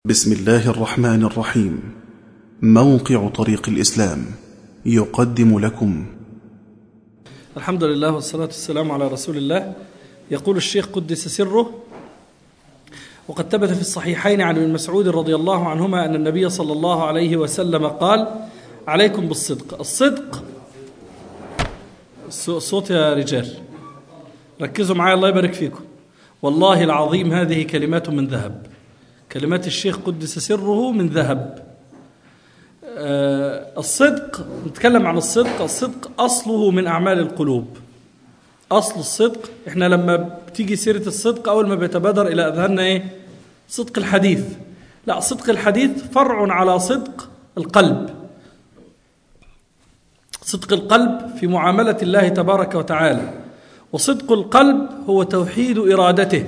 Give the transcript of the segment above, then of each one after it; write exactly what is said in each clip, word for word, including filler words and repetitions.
بسم الله الرحمن الرحيم. موقع طريق الإسلام يقدم لكم. الحمد لله والصلاة والسلام على رسول الله. يقول الشيخ قدس سره: وقد ثبت في الصحيحين عن ابن مسعود رضي الله عنهما أن النبي صلى الله عليه وسلم قال: عليكم بالصدق. الصدق الصوت يا رجال، ركزوا معايا الله يبارك فيكم. والله العظيم هذه كلمات من ذهب، كلمات الشيخ قدس سره من ذهب. آه الصدق، نتكلم عن الصدق. الصدق أصله من أعمال القلوب. أصل الصدق، إحنا لما بتيجي سيرة الصدق أول ما بيتبادر إلى أذهاننا إيه؟ صدق الحديث. لا، صدق الحديث فرع على صدق القلب. صدق القلب في معاملة الله تبارك وتعالى، وصدق القلب هو توحيد إرادته.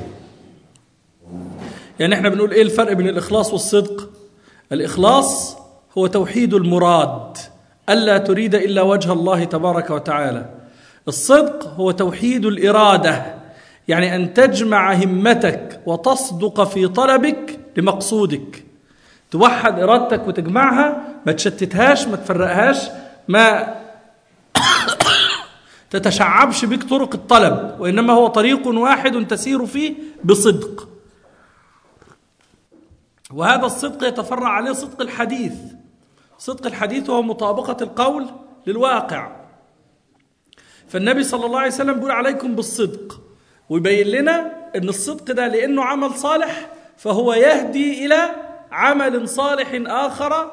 يعني احنا بنقول ايه الفرق بين الإخلاص والصدق؟ الإخلاص هو توحيد المراد، ألا تريد إلا وجه الله تبارك وتعالى. الصدق هو توحيد الإرادة، يعني أن تجمع همتك وتصدق في طلبك لمقصودك، توحد إرادتك وتجمعها، ما تشتتهاش، ما تفرقهاش، ما تتشعبش بك طرق الطلب، وإنما هو طريق واحد تسير فيه بصدق. وهذا الصدق يتفرع عليه صدق الحديث. صدق الحديث هو مطابقة القول للواقع. فالنبي صلى الله عليه وسلم بيقول عليكم بالصدق، ويبين لنا أن الصدق ده لأنه عمل صالح فهو يهدي إلى عمل صالح آخر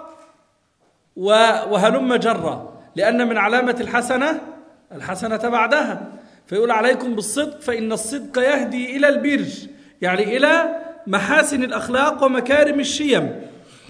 وهلم جرة، لأن من علامة الحسنة الحسنة بعدها. فيقول عليكم بالصدق فإن الصدق يهدي إلى البر، يعني إلى محاسن الأخلاق ومكارم الشيم.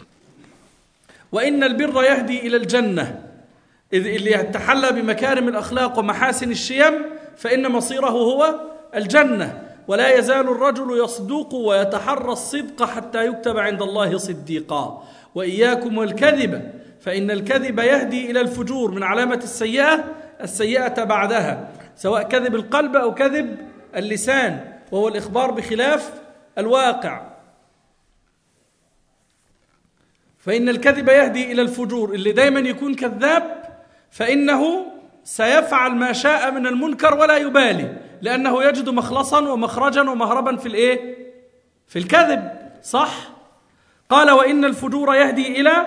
وإن البر يهدي إلى الجنة، إذ اللي يتحلى بمكارم الأخلاق ومحاسن الشيم فإن مصيره هو الجنة. ولا يزال الرجل يصدق ويتحرى الصدق حتى يكتب عند الله صديقا. وإياكم والكذب فإن الكذب يهدي إلى الفجور، من علامة السيئة السيئة بعدها، سواء كذب القلب أو كذب اللسان، وهو الإخبار بخلاف الواقع. فإن الكذب يهدي إلى الفجور، اللي دايما يكون كذاب فإنه سيفعل ما شاء من المنكر ولا يبالي، لأنه يجد مخلصا ومخرجا ومهربا في الإيه؟ في الكذب. صح؟ قال: وإن الفجور يهدي إلى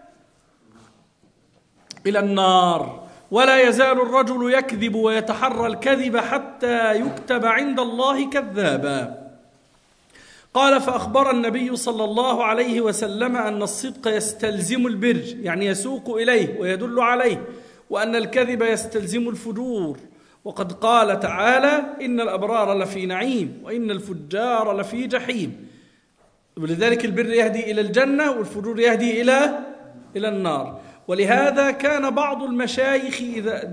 إلى النار. ولا يزال الرجل يكذب ويتحرى الكذب حتى يكتب عند الله كذابا. قال: فأخبر النبي صلى الله عليه وسلم أن الصدق يستلزم البر، يعني يسوق إليه ويدل عليه، وأن الكذب يستلزم الفجور. وقد قال تعالى: إن الأبرار لفي نعيم وإن الفجار لفي جحيم. ولذلك البر يهدي إلى الجنة والفجور يهدي إلى إلى النار. ولهذا كان بعض المشايخ، إذا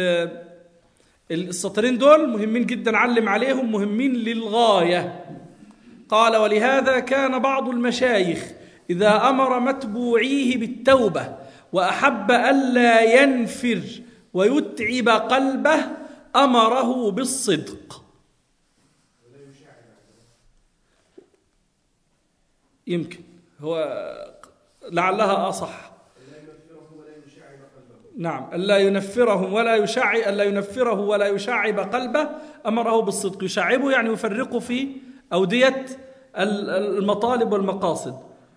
السطرين دول مهمين جدا، علم عليهم، مهمين للغاية. قال: ولهذا كان بعض المشايخ إذا أمر متبوعيه بالتوبة وأحب ألا ينفر ويتعب قلبه أمره بالصدق. يمكن هو لعلها أصح. نعم، ألا ينفرهم ولا يشعب ألا ينفره ولا يشعب قلبه أمره بالصدق. يشعبه يعني يفرقه في أودية المطالب والمقاصد.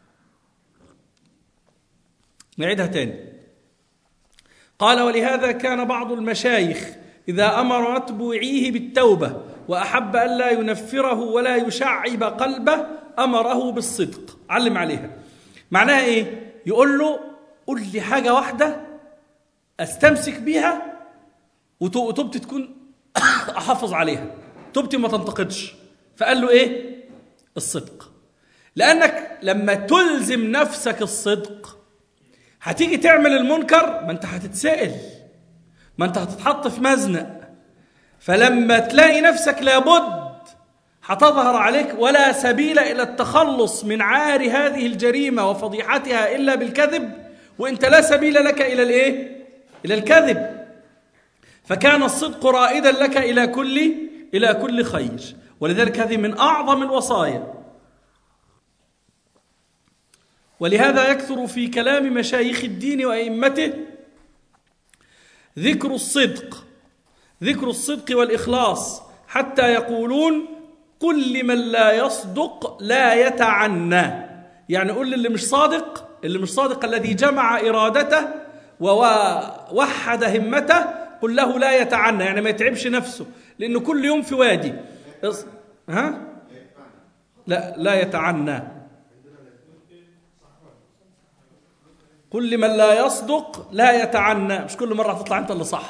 نعيدها تاني. قال: ولهذا كان بعض المشايخ إذا أمر متبوعيه بالتوبة وأحب ألا ينفره ولا يشعب قلبه أمره بالصدق. علم عليها. معناها إيه؟ يقول له: قل لي حاجة واحدة أستمسك بيها وتوبتي تكون أحافظ عليها، توبتي ما تنتقدش. فقال له إيه؟ الصدق. لأنك لما تلزم نفسك الصدق هتيجي تعمل المنكر، ما أنت هتتسأل، ما أنت هتتحط في مزنق. فلما تلاقي نفسك لابد هتظهر عليك ولا سبيل إلى التخلص من عار هذه الجريمة وفضيحتها إلا بالكذب، وإنت لا سبيل لك إلى الإيه؟ إلى الكذب. فكان الصدق رائدا لك إلى كل إلى كل خير. ولذلك هذه من أعظم الوصايا. ولهذا يكثر في كلام مشايخ الدين وأئمته ذكر الصدق ذكر الصدق والإخلاص، حتى يقولون قل لمن لا يصدق لا يتعنى. يعني قل اللي مش صادق اللي مش صادق الذي جمع إرادته ووحد همته، قل له لا يتعنى، يعني ما يتعبش نفسه، لأنه كل يوم في وادي. ها؟ لا لا يتعنى. قل لمن لا يصدق لا يتعنى، مش كل مرة هتطلع أنت اللي صح.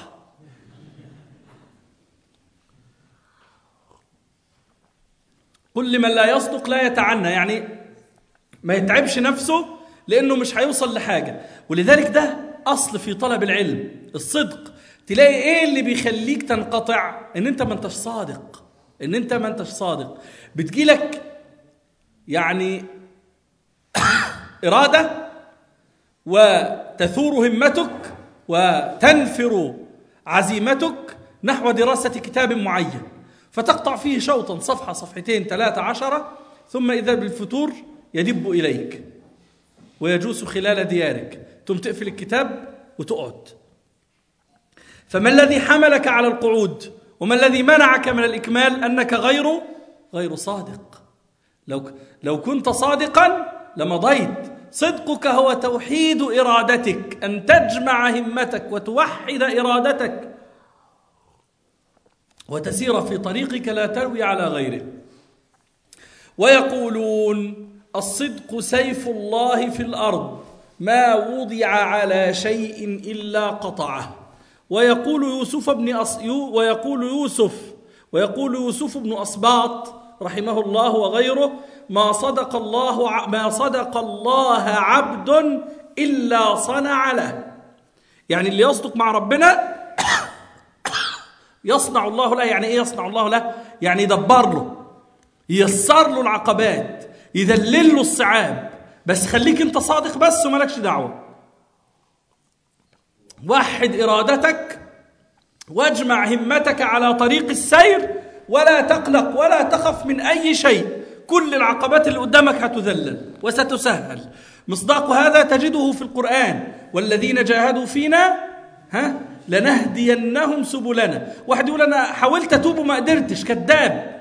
قل لمن لا يصدق لا يتعنى، يعني ما يتعبش نفسه لأنه مش هيوصل لحاجة. ولذلك ده أصل في طلب العلم، الصدق. تلاقي إيه اللي بيخليك تنقطع؟ إن أنت ما أنتش صادق، إن أنت ما أنتش صادق. بتجيلك يعني إرادة وتثور همتك وتنفر عزيمتك نحو دراسة كتاب معين، فتقطع فيه شوطا، صفحة صفحتين ثلاثة عشرة، ثم إذا بالفتور يدب إليك ويجوس خلال ديارك، ثم تقفل الكتاب وتقعد. فما الذي حملك على القعود؟ وما الذي منعك من الإكمال؟ أنك غير غير صادق. لو لو كنت صادقا لمضيت. صدقك هو توحيد إرادتك، أن تجمع همتك وتوحد إرادتك وتسير في طريقك لا تروي على غيره. ويقولون الصدق سيف الله في الأرض، ما وضع على شيء إلا قطعه. ويقول يوسف بن أص... ويقول يوسف ويقول يوسف بن أصباط رحمه الله وغيره: ما صدق الله ما صدق الله عبد إلا صنع له. يعني اللي يصدق مع ربنا يصنع الله له. يعني ايه يصنع الله له؟ يعني يدبر له، ييسر له العقبات، يذلل له الصعاب، بس خليك انت صادق بس ومالكش دعوه. وحد ارادتك واجمع همتك على طريق السير، ولا تقلق ولا تخف من اي شيء. كل العقبات اللي قدامك هتذلل وستسهل. مصداق هذا تجده في القرآن: والذين جاهدوا فينا ها لنهدينهم سبلنا. واحد يقول انا حاولت اتوب وما قدرتش، كذاب.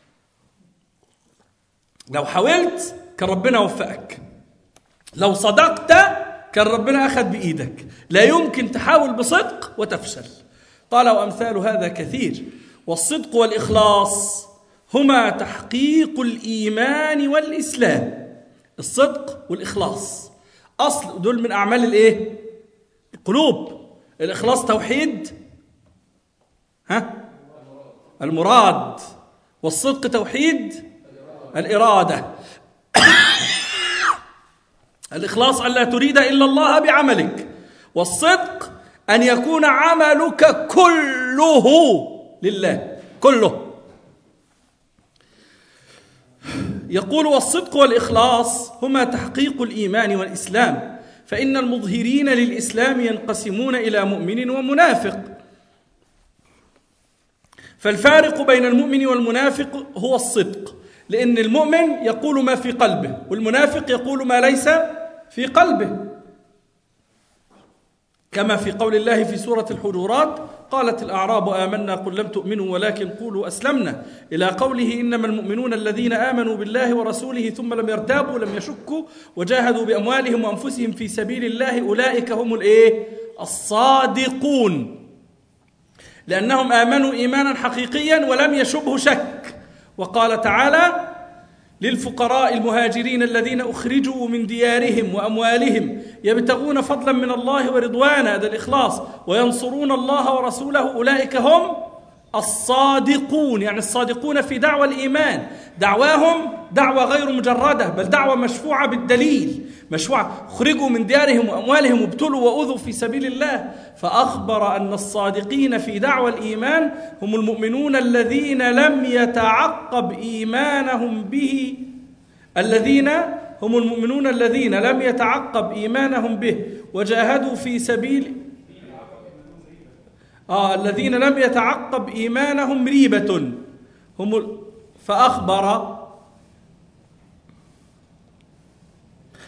لو حاولت كان ربنا وفقك، لو صدقت كان ربنا اخذ بايدك. لا يمكن تحاول بصدق وتفشل. قال وامثال هذا كثير. والصدق والاخلاص هما تحقيق الايمان والاسلام. الصدق والاخلاص اصل دول من اعمال الايه؟ القلوب. الإخلاص توحيد ها المراد، والصدق توحيد الإرادة. الإخلاص أن لا تريد إلا الله بعملك، والصدق أن يكون عملك كله لله، كله. يقول والصدق والإخلاص هما تحقيق الإيمان والإسلام، فإن المظهرين للإسلام ينقسمون إلى مؤمن ومنافق. فالفارق بين المؤمن والمنافق هو الصدق، لأن المؤمن يقول ما في قلبه، والمنافق يقول ما ليس في قلبه، كما في قول الله في سورة الحجرات: قالت الأعراب آمنا قل لم تؤمنوا ولكن قولوا أسلمنا، إلى قوله: إنما المؤمنون الذين آمنوا بالله ورسوله ثم لم يرتابوا لم يشكوا وجاهدوا بأموالهم وأنفسهم في سبيل الله أولئك هم الإيه؟ الصادقون، لأنهم آمنوا إيمانا حقيقيا ولم يشبه شك. وقال تعالى: للفقراء المهاجرين الذين أخرجوا من ديارهم وأموالهم يبتغون فضلا من الله ورضوانا، هذا الإخلاص، وينصرون الله ورسوله أولئك هم الصادقون. يعني الصادقون في دعوى الإيمان، دعواهم دعوة غير مجردة، بل دعوة مشفوعة بالدليل، مشفوعة. اخرجوا من ديارهم وأموالهم وابتلوا وأوذوا في سبيل الله. فأخبر أن الصادقين في دعوى الإيمان هم المؤمنون الذين لم يتعقب إيمانهم به الذين هم المؤمنون الذين لم يتعقب إيمانهم به وجاهدوا في سبيل آه الذين لم يتعقب إيمانهم ريبة هم. فأخبر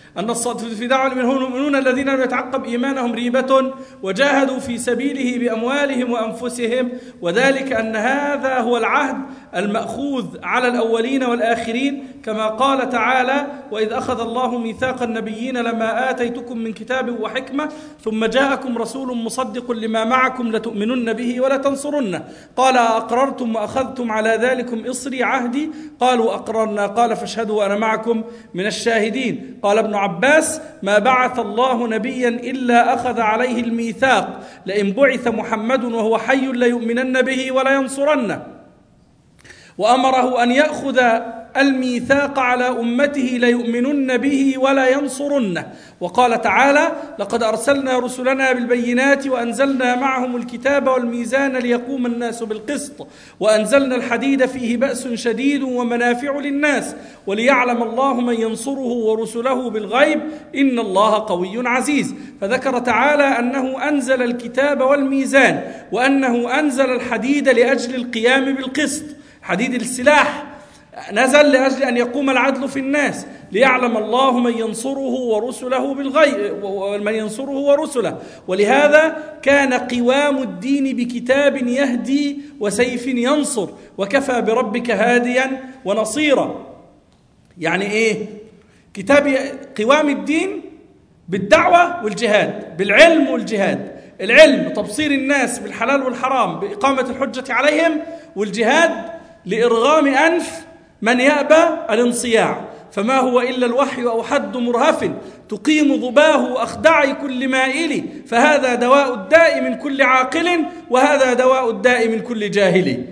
أن في دعوة المؤمنون الذين لم يتعقب إيمانهم ريبة وجاهدوا في سبيله بأموالهم وأنفسهم، وذلك أن هذا هو العهد المأخوذ على الأولين والآخرين، كما قال تعالى: وإذ أخذ الله ميثاق النبيين لما آتيتكم من كتاب وحكمة ثم جاءكم رسول مصدق لما معكم لتؤمنن به ولتنصرنه، قال أقررتم وأخذتم على ذلكم إصري عهدي، قالوا أقررنا، قال فاشهدوا وأنا معكم من الشاهدين. قال ابن عباس: ما بعث الله نبيا إلا أخذ عليه الميثاق، لئن بعث محمد وهو حي ليؤمنن به ولينصرنه، وأمره أن يأخذ الميثاق على أمته ليؤمنن به ولا ينصرنه. وقال تعالى: لقد أرسلنا رسلنا بالبينات وأنزلنا معهم الكتاب والميزان ليقوم الناس بالقسط وأنزلنا الحديد فيه بأس شديد ومنافع للناس وليعلم الله من ينصره ورسله بالغيب إن الله قوي عزيز. فذكر تعالى أنه أنزل الكتاب والميزان، وأنه أنزل الحديد لأجل القيام بالقسط. حديد السلاح نزل لأجل أن يقوم العدل في الناس، ليعلم الله من ينصره ورسله بالغيب ومن ينصره ورسله. ولهذا كان قوام الدين بكتاب يهدي وسيف ينصر، وكفى بربك هاديا ونصيرا. يعني إيه؟ كتاب قوام الدين بالدعوة والجهاد، بالعلم والجهاد. العلم تبصير الناس بالحلال والحرام بإقامة الحجة عليهم، والجهاد لإرغام أنف من يأبى الانصياع، فما هو إلا الوحي أو حد مرهف تقيم ضباه وأخدع كل مائل، فهذا دواء الداء من كل عاقل وهذا دواء الداء من كل جاهل.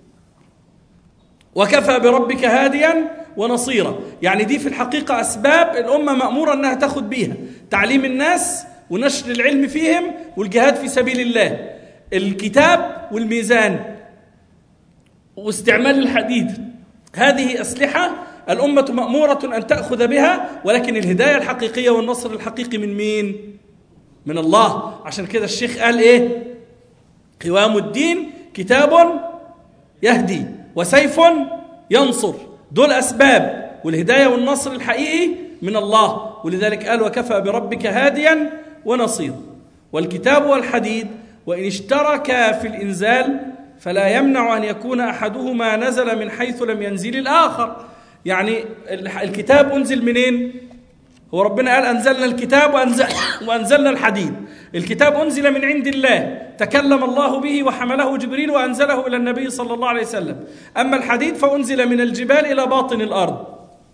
وكفى بربك هاديا ونصيرا. يعني دي في الحقيقة أسباب الأمة مأمورة أنها تأخذ بيها: تعليم الناس ونشر العلم فيهم والجهاد في سبيل الله، الكتاب والميزان واستعمال الحديد. هذه أسلحة الأمة مأمورة أن تأخذ بها، ولكن الهداية الحقيقية والنصر الحقيقي من مين؟ من الله. عشان كده الشيخ قال إيه؟ قوام الدين كتاب يهدي وسيف ينصر. دول أسباب، والهداية والنصر الحقيقي من الله. ولذلك قال: وكفى بربك هاديا ونصيرا. والكتاب والحديد وإن اشتركا في الإنزال فلا يمنع أن يكون أحدهما نزل من حيث لم ينزل الآخر. يعني الكتاب أنزل منين؟ هو ربنا قال: أنزلنا الكتاب وأنزل وأنزلنا الحديد. الكتاب أنزل من عند الله، تكلم الله به وحمله جبريل وأنزله إلى النبي صلى الله عليه وسلم. أما الحديد فأنزل من الجبال إلى باطن الأرض.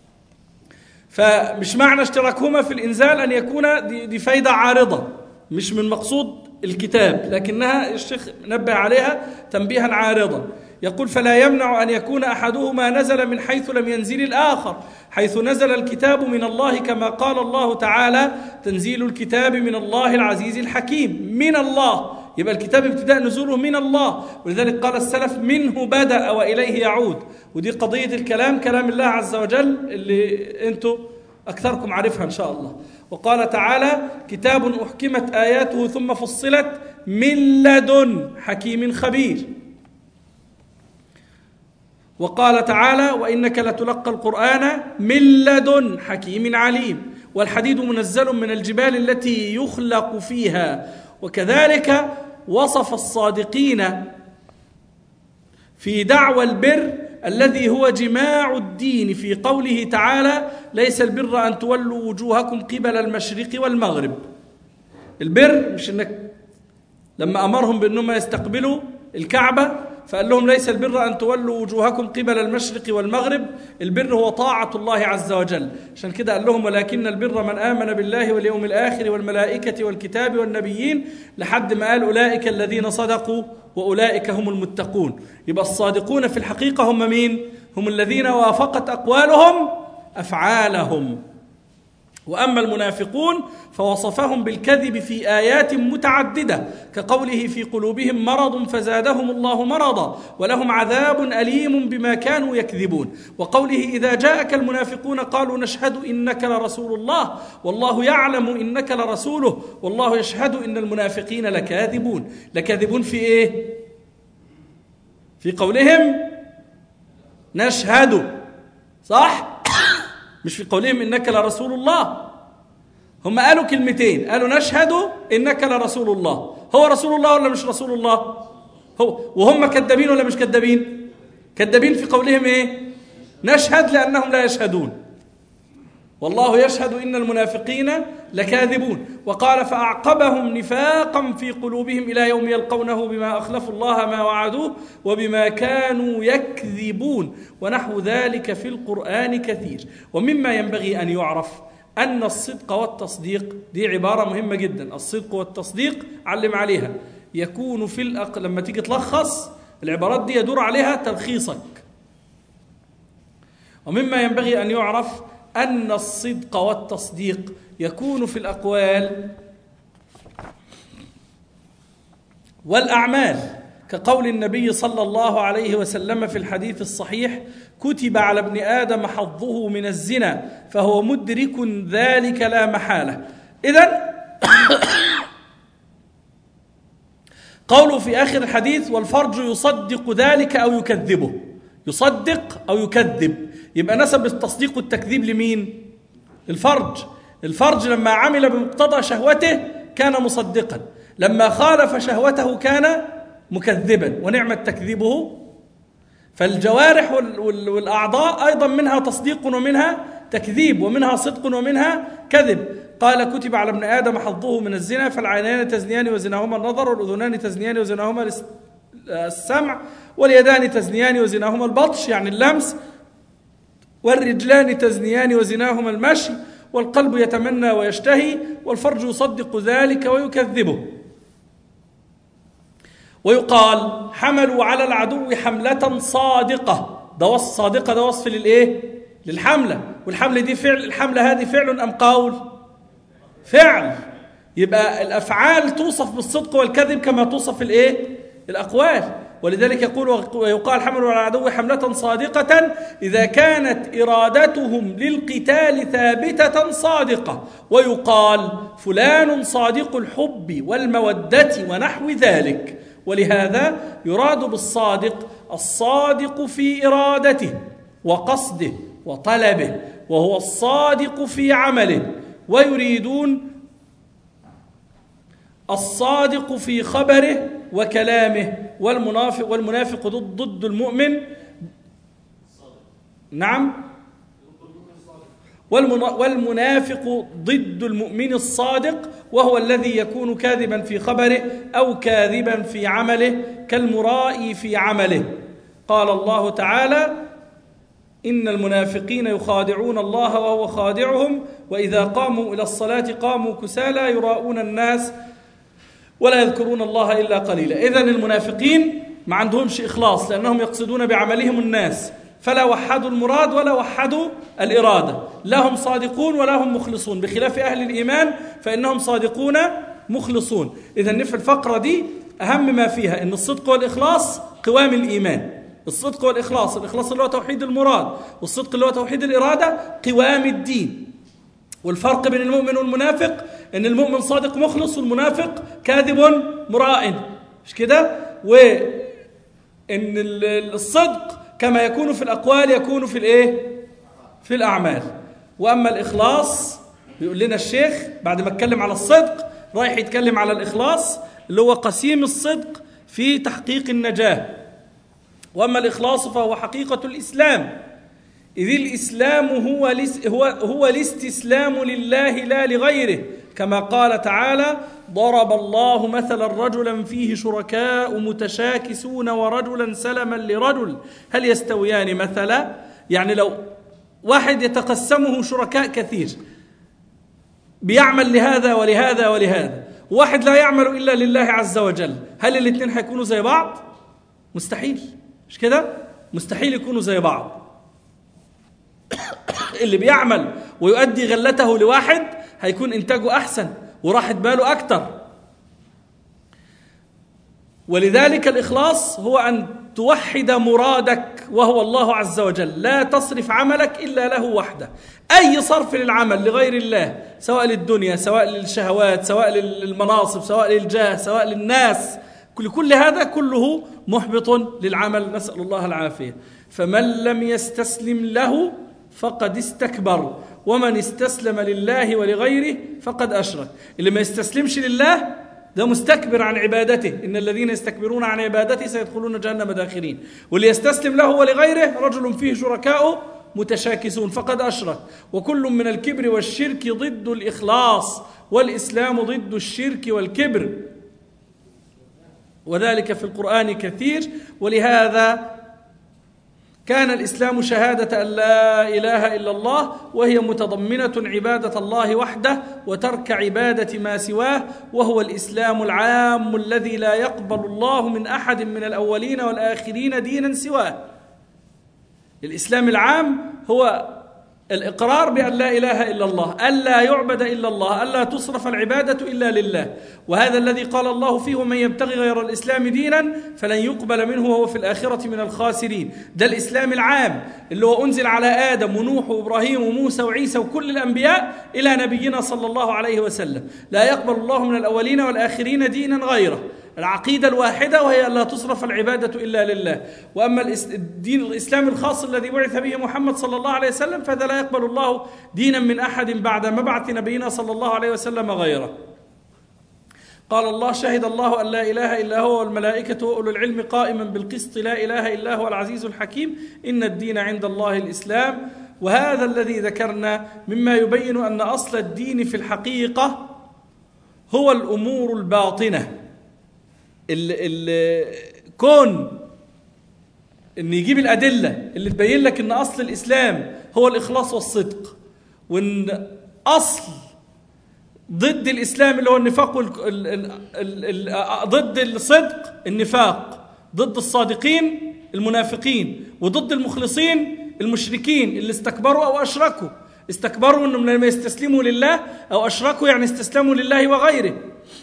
فمش معنى اشتراكهما في الإنزال أن يكون دي, دي فايدة عارضة، مش من مقصود الكتاب، لكنها الشيخ نبه عليها تنبيها عارضا. يقول: فلا يمنع أن يكون أحدهما نزل من حيث لم ينزل الآخر، حيث نزل الكتاب من الله، كما قال الله تعالى: تنزيل الكتاب من الله العزيز الحكيم. من الله، يبقى الكتاب ابتداء نزوله من الله. ولذلك قال السلف: منه بدأ وإليه يعود. ودي قضية الكلام، كلام الله عز وجل اللي أنتم أكثركم عارفها إن شاء الله. وقال تعالى: كتاب أحكمت آياته ثم فصلت من لدن حكيم خبير. وقال تعالى: وإنك لتلقى القرآن من لدن حكيم عليم. والحديد منزل من الجبال التي يخلق فيها. وكذلك وصف الصادقين في دعوى البر الذي هو جماع الدين في قوله تعالى: ليس البر أن تولوا وجوهكم قبل المشرق والمغرب. البر مش انك لما أمرهم بأنهم يستقبلوا الكعبة فقال لهم: ليس البر أن تولوا وجوهكم قبل المشرق والمغرب. البر هو طاعة الله عز وجل. عشان كده قال لهم: ولكن البر من آمن بالله واليوم الآخر والملائكة والكتاب والنبيين، لحد ما قال: أولئك الذين صدقوا وأولئك هم المتقون. يبقى الصادقون في الحقيقة هم مين؟ هم الذين وافقت أقوالهم أفعالهم. وأما المنافقون فوصفهم بالكذب في آيات متعددة، كقوله: في قلوبهم مرض فزادهم الله مرضا ولهم عذاب أليم بما كانوا يكذبون. وقوله: إذا جاءك المنافقون قالوا نشهد إنك لرسول الله والله يعلم إنك لرسوله والله يشهد إن المنافقين لكاذبون. لكاذبون في إيه؟ في قولهم نشهد، صح؟ مش في قولهم إنك لرسول الله. هم قالوا كلمتين، قالوا نشهد إنك لرسول الله. هو رسول الله ولا مش رسول الله؟ هو. وهم كذابين ولا مش كذابين؟ كذابين في قولهم إيه؟ نشهد لأنهم لا يشهدون. والله يشهد إن المنافقين لكاذبون. وقال فأعقبهم نفاقا في قلوبهم إلى يوم يلقونه بما أخلفوا الله ما وعدوه وبما كانوا يكذبون، ونحو ذلك في القرآن كثير. ومما ينبغي أن يعرف أن الصدق والتصديق، دي عبارة مهمة جدا، الصدق والتصديق علم عليها، يكون في الأق... لما تيجي تلخص العبارات دي يدور عليها تلخيصك. ومما ينبغي أن يعرف أن الصدق والتصديق يكون في الأقوال والأعمال، كقول النبي صلى الله عليه وسلم في الحديث الصحيح: كتب على ابن آدم حظه من الزنا فهو مدرك ذلك لا محالة. إذن قوله في آخر الحديث: والفرج يصدق ذلك أو يكذبه، يصدق أو يكذب، يبقى نسب التصديق والتكذيب لمين؟ الفرج. الفرج لما عمل بمقتضى شهوته كان مصدقا، لما خالف شهوته كان مكذبا، ونعم تكذيبه. فالجوارح والأعضاء أيضا منها تصديق ومنها تكذيب، ومنها صدق ومنها كذب. قال: كتب على ابن آدم حظه من الزنا فالعينان تزنيان وزناهما النظر، والأذنان تزنيان وزناهما السمع، واليدان تزنيان وزناهما البطش يعني اللمس، والرجلان تزنيان وزناهما المشي، والقلب يتمنى ويشتهي، والفرج يصدق ذلك ويكذبه. ويقال: حملوا على العدو حملة صادقة. ده وصف صادقة، ده وصف للإيه؟ للحملة. والحملة دي فعل، الحملة هذه فعل أم قول؟ فعل. يبقى الأفعال توصف بالصدق والكذب كما توصف الإيه؟ الأقوال. ولذلك يقول ويقال: حملوا على العدو حملة صادقة إذا كانت إرادتهم للقتال ثابتة صادقة. ويقال: فلان صادق الحب والمودة ونحو ذلك. ولهذا يراد بالصادق الصادق في إرادته وقصده وطلبه، وهو الصادق في عمله. ويريدون الصادق في خبره وكلامه. والمنافق والمنافق ضد, ضد المؤمن. نعم. والمنافق ضد المؤمن الصادق، وهو الذي يكون كاذبا في خبره أو كاذبا في عمله، كالمرائي في عمله. قال الله تعالى: إن المنافقين يخادعون الله وهو خادعهم وإذا قاموا إلى الصلاة قاموا كسالى يراءون الناس ولا يذكرون الله إلا قليلا. إذن المنافقين ما عندهمش إخلاص، لأنهم يقصدون بعملهم الناس، فلا وحدوا المراد ولا وحدوا الإرادة. لا هم صادقون ولا هم مخلصون، بخلاف أهل الإيمان فإنهم صادقون مخلصون. إذن في الفقرة دي أهم ما فيها أن الصدق والإخلاص قوام الإيمان. الصدق والإخلاص، الإخلاص اللي هو توحيد المراد، والصدق اللي هو توحيد الإرادة قوام الدين. والفرق بين المؤمن والمنافق أن المؤمن صادق مخلص، والمنافق كاذب مرائن، مش كده؟ وأن الصدق كما يكون في الأقوال يكون في الإيه؟ في الأعمال. وأما الإخلاص يقول لنا الشيخ بعد ما اتكلم على الصدق رايح يتكلم على الإخلاص اللي هو قسيم الصدق في تحقيق النجاة. وأما الإخلاص فهو حقيقة الإسلام، إذ الإسلام هو هو هو الاستسلام لله لا لغيره، كما قال تعالى: ضرب الله مثلا رجلا فيه شركاء متشاكسون ورجلا سلما لرجل هل يستويان مثلا. يعني لو واحد يتقسمه شركاء كثير بيعمل لهذا ولهذا ولهذا، واحد لا يعمل إلا لله عز وجل، هل الاثنين هيكونوا زي بعض؟ مستحيل، مش كده؟ مستحيل يكونوا زي بعض. اللي بيعمل ويؤدي غلته لواحد هيكون إنتاجه أحسن وراحت باله أكتر. ولذلك الإخلاص هو أن توحد مرادك وهو الله عز وجل، لا تصرف عملك إلا له وحده. أي صرف للعمل لغير الله، سواء للدنيا سواء للشهوات سواء للمناصب سواء للجاه سواء للناس، كل كل هذا كله محبط للعمل، نسأل الله العافية. فمن لم يستسلم له فقد استكبر ومن استسلم لله ولغيره فقد أشرك. اللي ما يستسلمش لله ده مستكبر عن عبادته، إن الذين يستكبرون عن عبادته سيدخلون جهنم داخرين. واللي يستسلم له ولغيره رجل فيه شركاء متشاكسون فقد أشرك. وكل من الكبر والشرك ضد الإخلاص، والإسلام ضد الشرك والكبر، وذلك في القرآن كثير. ولهذا كان الإسلام شهادة أن لا إله إلا الله، وهي متضمنة عبادة الله وحده وترك عبادة ما سواه، وهو الإسلام العام الذي لا يقبل الله من أحد من الأولين والآخرين دينا سواه. الإسلام العام هو الإقرار بأن لا إله إلا الله، ألا يعبد إلا الله، ألا تصرف العبادة إلا لله. وهذا الذي قال الله فيه: ومن يبتغي غير الإسلام دينا فلن يقبل منه وهو في الآخرة من الخاسرين. ده الإسلام العام اللي هو أنزل على آدم ونوح وإبراهيم وموسى وعيسى وكل الأنبياء إلى نبينا صلى الله عليه وسلم. لا يقبل الله من الأولين والآخرين دينا غيره. العقيدة الواحدة وهي أن لا تصرف العبادة إلا لله. وأما الدين الإسلام الخاص الذي بعث به محمد صلى الله عليه وسلم فهذا لا يقبل الله دينا من أحد بعد مبعث نبينا صلى الله عليه وسلم غيره. قال الله: شهد الله أن لا إله إلا هو والملائكة وأولو العلم قائما بالقسط لا إله إلا هو العزيز الحكيم إن الدين عند الله الإسلام. وهذا الذي ذكرنا مما يبين أن أصل الدين في الحقيقة هو الأمور الباطنة. الكون ان يجيب الأدلة اللي تبين لك ان أصل الإسلام هو الإخلاص والصدق، وان أصل ضد الإسلام اللي هو النفاق ضد الصدق النفاق، ضد الصادقين المنافقين، وضد المخلصين المشركين اللي استكبروا أو أشركوا. استكبروا انهم لما يستسلموا لله، أو أشركوا يعني استسلموا لله وغيره.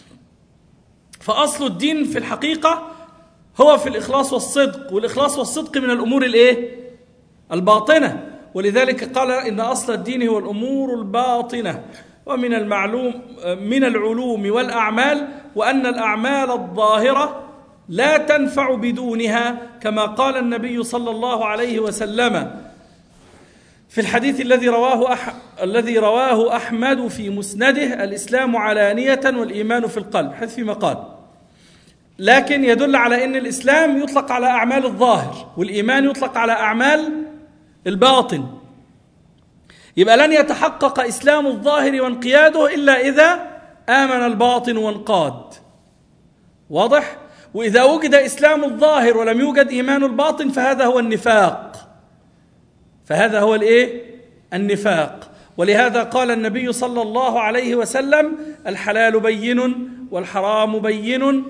فأصل الدين في الحقيقة هو في الإخلاص والصدق، والإخلاص والصدق من الأمور الإيه؟ الباطنة. ولذلك قال إن أصل الدين هو الأمور الباطنة. ومن المعلوم من العلوم والأعمال وأن الأعمال الظاهرة لا تنفع بدونها، كما قال النبي صلى الله عليه وسلم في الحديث الذي رواه أح... الذي رواه أحمد في مسنده: الإسلام علانية والإيمان في القلب، حيث فيما قال. لكن يدل على أن الإسلام يطلق على أعمال الظاهر، والإيمان يطلق على أعمال الباطن. يبقى لن يتحقق إسلام الظاهر وانقياده إلا إذا آمن الباطن وانقاد. واضح؟ وإذا وجد إسلام الظاهر ولم يوجد إيمان الباطن فهذا هو النفاق. فهذا هو الإيه؟ النفاق. ولهذا قال النبي صلى الله عليه وسلم: الحلال بين والحرام بين،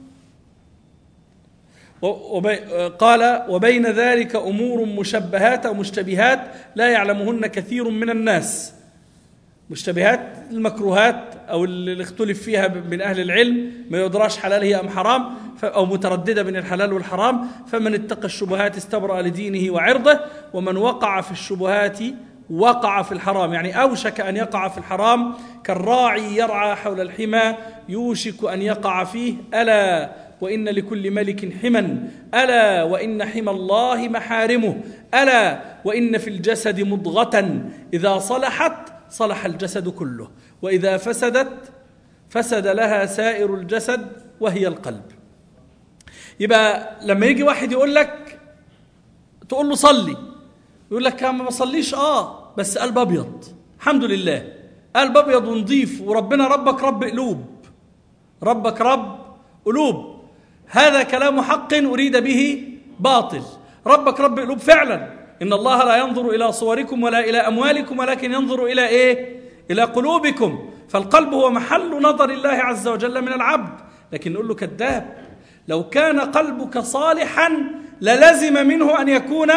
قال: وبين ذلك أمور مشبهات أو مشتبهات لا يعلمهن كثير من الناس. مشتبهات المكروهات أو اللي اختلف فيها من أهل العلم، ما يدراش حلال هي أم حرام، أو مترددة بين الحلال والحرام. فمن اتقى الشبهات استبرأ لدينه وعرضه، ومن وقع في الشبهات وقع في الحرام، يعني أوشك أن يقع في الحرام، كالراعي يرعى حول الحمى يوشك أن يقع فيه. ألا وإن لكل ملك حما، ألا وإن حمى الله محارمه، ألا وإن في الجسد مضغة إذا صلحت صلح الجسد كله، وإذا فسدت فسد لها سائر الجسد وهي القلب. يبقى لما يجي واحد يقول لك، تقول له صلي، يقول لك ما بصليش، آه بس قلب أبيض، الحمد لله قلب أبيض ونضيف، وربنا ربك رب قلوب، ربك رب قلوب. هذا كلام حق أريد به باطل. ربك رب قلوب فعلا، إن الله لا ينظر إلى صوركم ولا إلى أموالكم ولكن ينظر إلى إيه؟ إلى قلوبكم. فالقلب هو محل نظر الله عز وجل من العبد. لكن نقول له كذاب، لو كان قلبك صالحا للزم منه أن يكون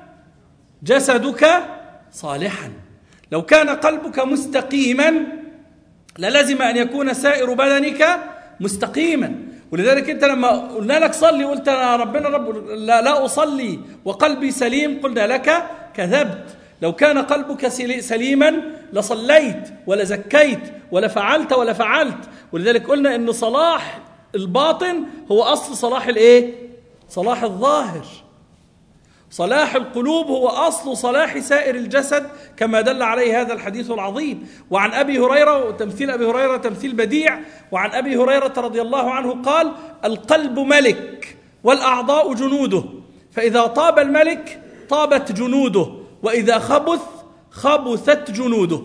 جسدك صالحا. لو كان قلبك مستقيما للزم أن يكون سائر بدنك مستقيما. ولذلك أنت لما قلنا لك صلي قلت أنا ربنا رب لا, لا أصلي وقلبي سليم، قلنا لك كذبت. لو كان قلبك سليما لصليت ولا زكيت ولا فعلت ولا فعلت. ولذلك قلنا أن صلاح الباطن هو أصل صلاح الإيه؟ صلاح الظاهر. صلاح القلوب هو أصل صلاح سائر الجسد كما دل عليه هذا الحديث العظيم. وعن أبي هريرة، وتمثيل أبي هريرة تمثيل بديع، وعن أبي هريرة رضي الله عنه قال: القلب ملك والأعضاء جنوده، فإذا طاب الملك طابت جنوده، وإذا خبث خبثت جنوده.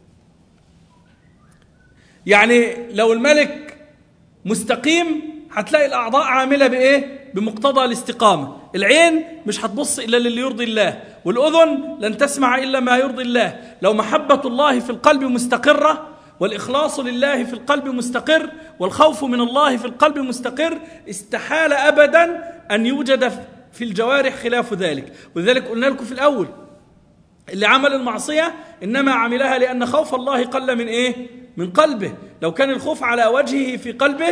يعني لو الملك مستقيم هتلاقي الأعضاء عاملة بإيه؟ بمقتضى الاستقامة. العين مش هتبص إلا للي يرضي الله، والأذن لن تسمع إلا ما يرضي الله. لو محبة الله في القلب مستقرة، والإخلاص لله في القلب مستقر، والخوف من الله في القلب مستقر، استحال أبدا أن يوجد في الجوارح خلاف ذلك. ولذلك قلنا لكم في الأول اللي عمل المعصية إنما عملها لأن خوف الله قل من إيه؟ من قلبه. لو كان الخوف على وجهه في قلبه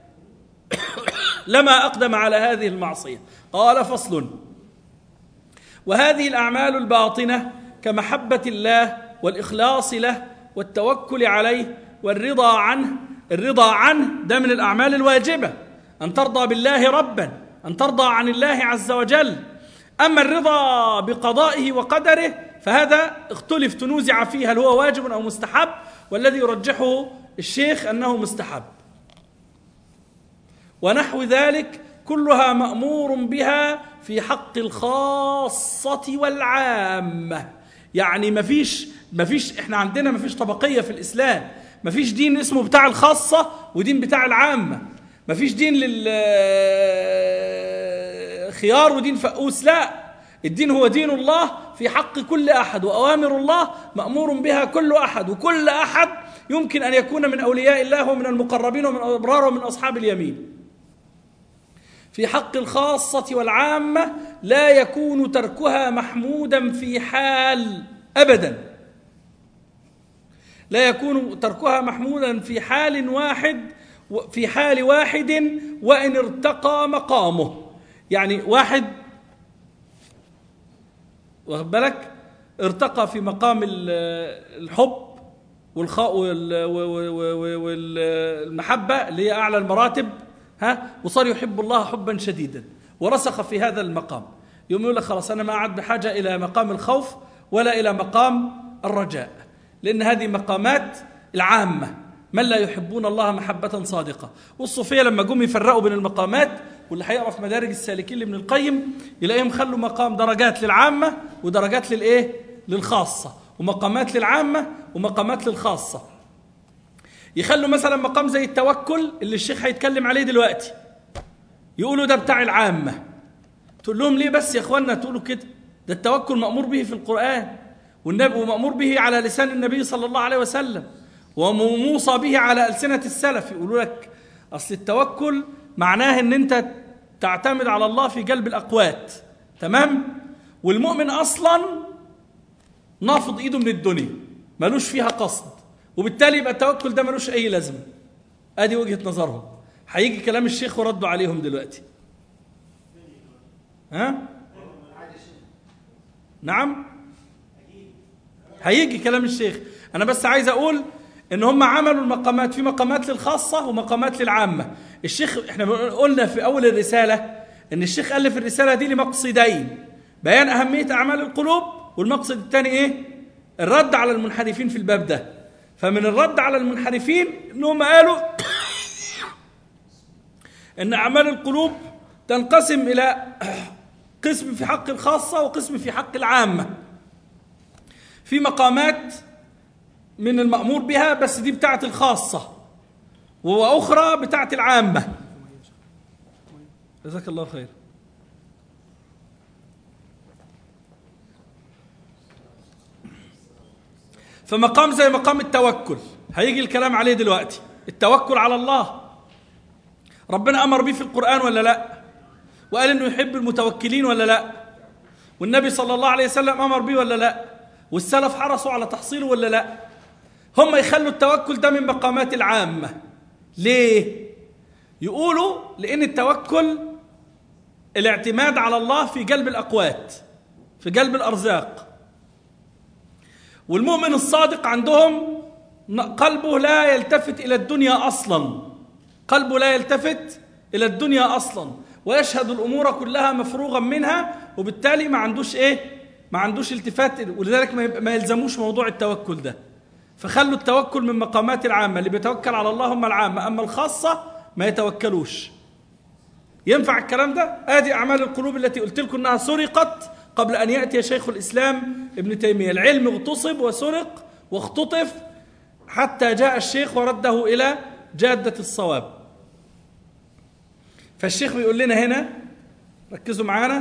لما أقدم على هذه المعصية. قال: فصل: وهذه الأعمال الباطنة كمحبة الله والإخلاص له والتوكل عليه والرضا عنه. الرضا عنه ده من الأعمال الواجبة، أن ترضى بالله ربا، أن ترضى عن الله عز وجل. أما الرضا بقضائه وقدره فهذا اختلف تنوزع فيه هل هو واجب أو مستحب، والذي يرجحه الشيخ أنه مستحب. ونحو ذلك كلها مأمور بها في حق الخاصة والعامة. يعني مفيش مفيش احنا عندنا مفيش طبقية في الإسلام، مفيش دين اسمه بتاع الخاصة ودين بتاع العامة، مفيش دين للخيار ودين فقوس، لا، الدين هو دين الله في حق كل أحد، وأوامر الله مأمور بها كل أحد، وكل أحد يمكن أن يكون من أولياء الله ومن المقربين ومن الأبرار ومن أصحاب اليمين. في حق الخاصة والعامة لا يكون تركها محمودا في حال أبدا، لا يكون تركها محمودا في حال واحد في حال واحد وإن ارتقى مقامه. يعني واحد واخد بالك ارتقى في مقام الحب والمحبة اللي هي أعلى المراتب، ها، وصار يحب الله حبا شديدا ورسخ في هذا المقام، يوم يقول لك خلاص أنا ما عاد بحاجة إلى مقام الخوف ولا إلى مقام الرجاء، لأن هذه مقامات العامة من لا يحبون الله محبة صادقة. والصوفية لما جم يفرقوا بين المقامات، واللي هيقرأ في مدارج السالكين لابن القيم يلاقيهم خلوا مقام درجات للعامة ودرجات للإيه؟ للخاصة، ومقامات للعامة ومقامات للخاصة. يخلوا مثلا مقام زي التوكل اللي الشيخ هيتكلم عليه دلوقتي، يقولوا ده بتاع العامة. تقول لهم ليه بس يا اخوانا تقولوا كده؟ ده التوكل مأمور به في القرآن، والنبي ومأمور به على لسان النبي صلى الله عليه وسلم، وموصى به على ألسنة السلف. يقولوا لك أصل التوكل معناه ان انت تعتمد على الله في قلب الأقوات، تمام؟ والمؤمن أصلا نافض إيده من الدنيا ملوش فيها قصد، وبالتالي يبقى التوكل ده ملوش أي لازمة. أدي وجهة نظرهم. هيجي كلام الشيخ وردوا عليهم دلوقتي. ها؟ نعم؟ هيجي كلام الشيخ. أنا بس عايز أقول إن هم عملوا المقامات، في مقامات للخاصة ومقامات للعامة. الشيخ إحنا قلنا في أول الرسالة إن الشيخ ألف الرسالة دي لمقصدين: بيان أهمية أعمال القلوب، والمقصد الثاني إيه؟ الرد على المنحرفين في الباب ده. فمن الرد على المنحرفين إنهم قالوا إن أعمال القلوب تنقسم إلى قسم في حق الخاصة وقسم في حق العامة. في مقامات من المأمور بها بس دي بتاعت الخاصة، وأخرى بتاعت العامة. جزاك الله خير. فمقام زي مقام التوكل هيجي الكلام عليه دلوقتي. التوكل على الله ربنا أمر به في القرآن ولا لا؟ وقال إنه يحب المتوكلين ولا لا؟ والنبي صلى الله عليه وسلم أمر به ولا لا؟ والسلف حرصوا على تحصيله ولا لا؟ هم يخلوا التوكل ده من مقامات العامة. ليه؟ يقولوا لأن التوكل الاعتماد على الله في قلب الأقوات، في قلب الأرزاق. والمؤمن الصادق عندهم قلبه لا يلتفت إلى الدنيا أصلا، قلبه لا يلتفت إلى الدنيا أصلا، ويشهد الأمور كلها مفروغا منها، وبالتالي ما عندوش إيه؟ ما عندوش التفات، ولذلك ما يلزموش موضوع التوكل ده. فخلوا التوكل من مقامات العامة، اللي بيتوكل على الله هم العامة، أما الخاصة ما يتوكلوش. ينفع الكلام ده؟ آدي أعمال القلوب التي قلت لكم أنها سرقت قبل أن يأتي شيخ الإسلام ابن تيمية. العلم اغتصب وسرق واختطف حتى جاء الشيخ ورده إلى جادة الصواب. فالشيخ بيقول لنا هنا، ركزوا معانا،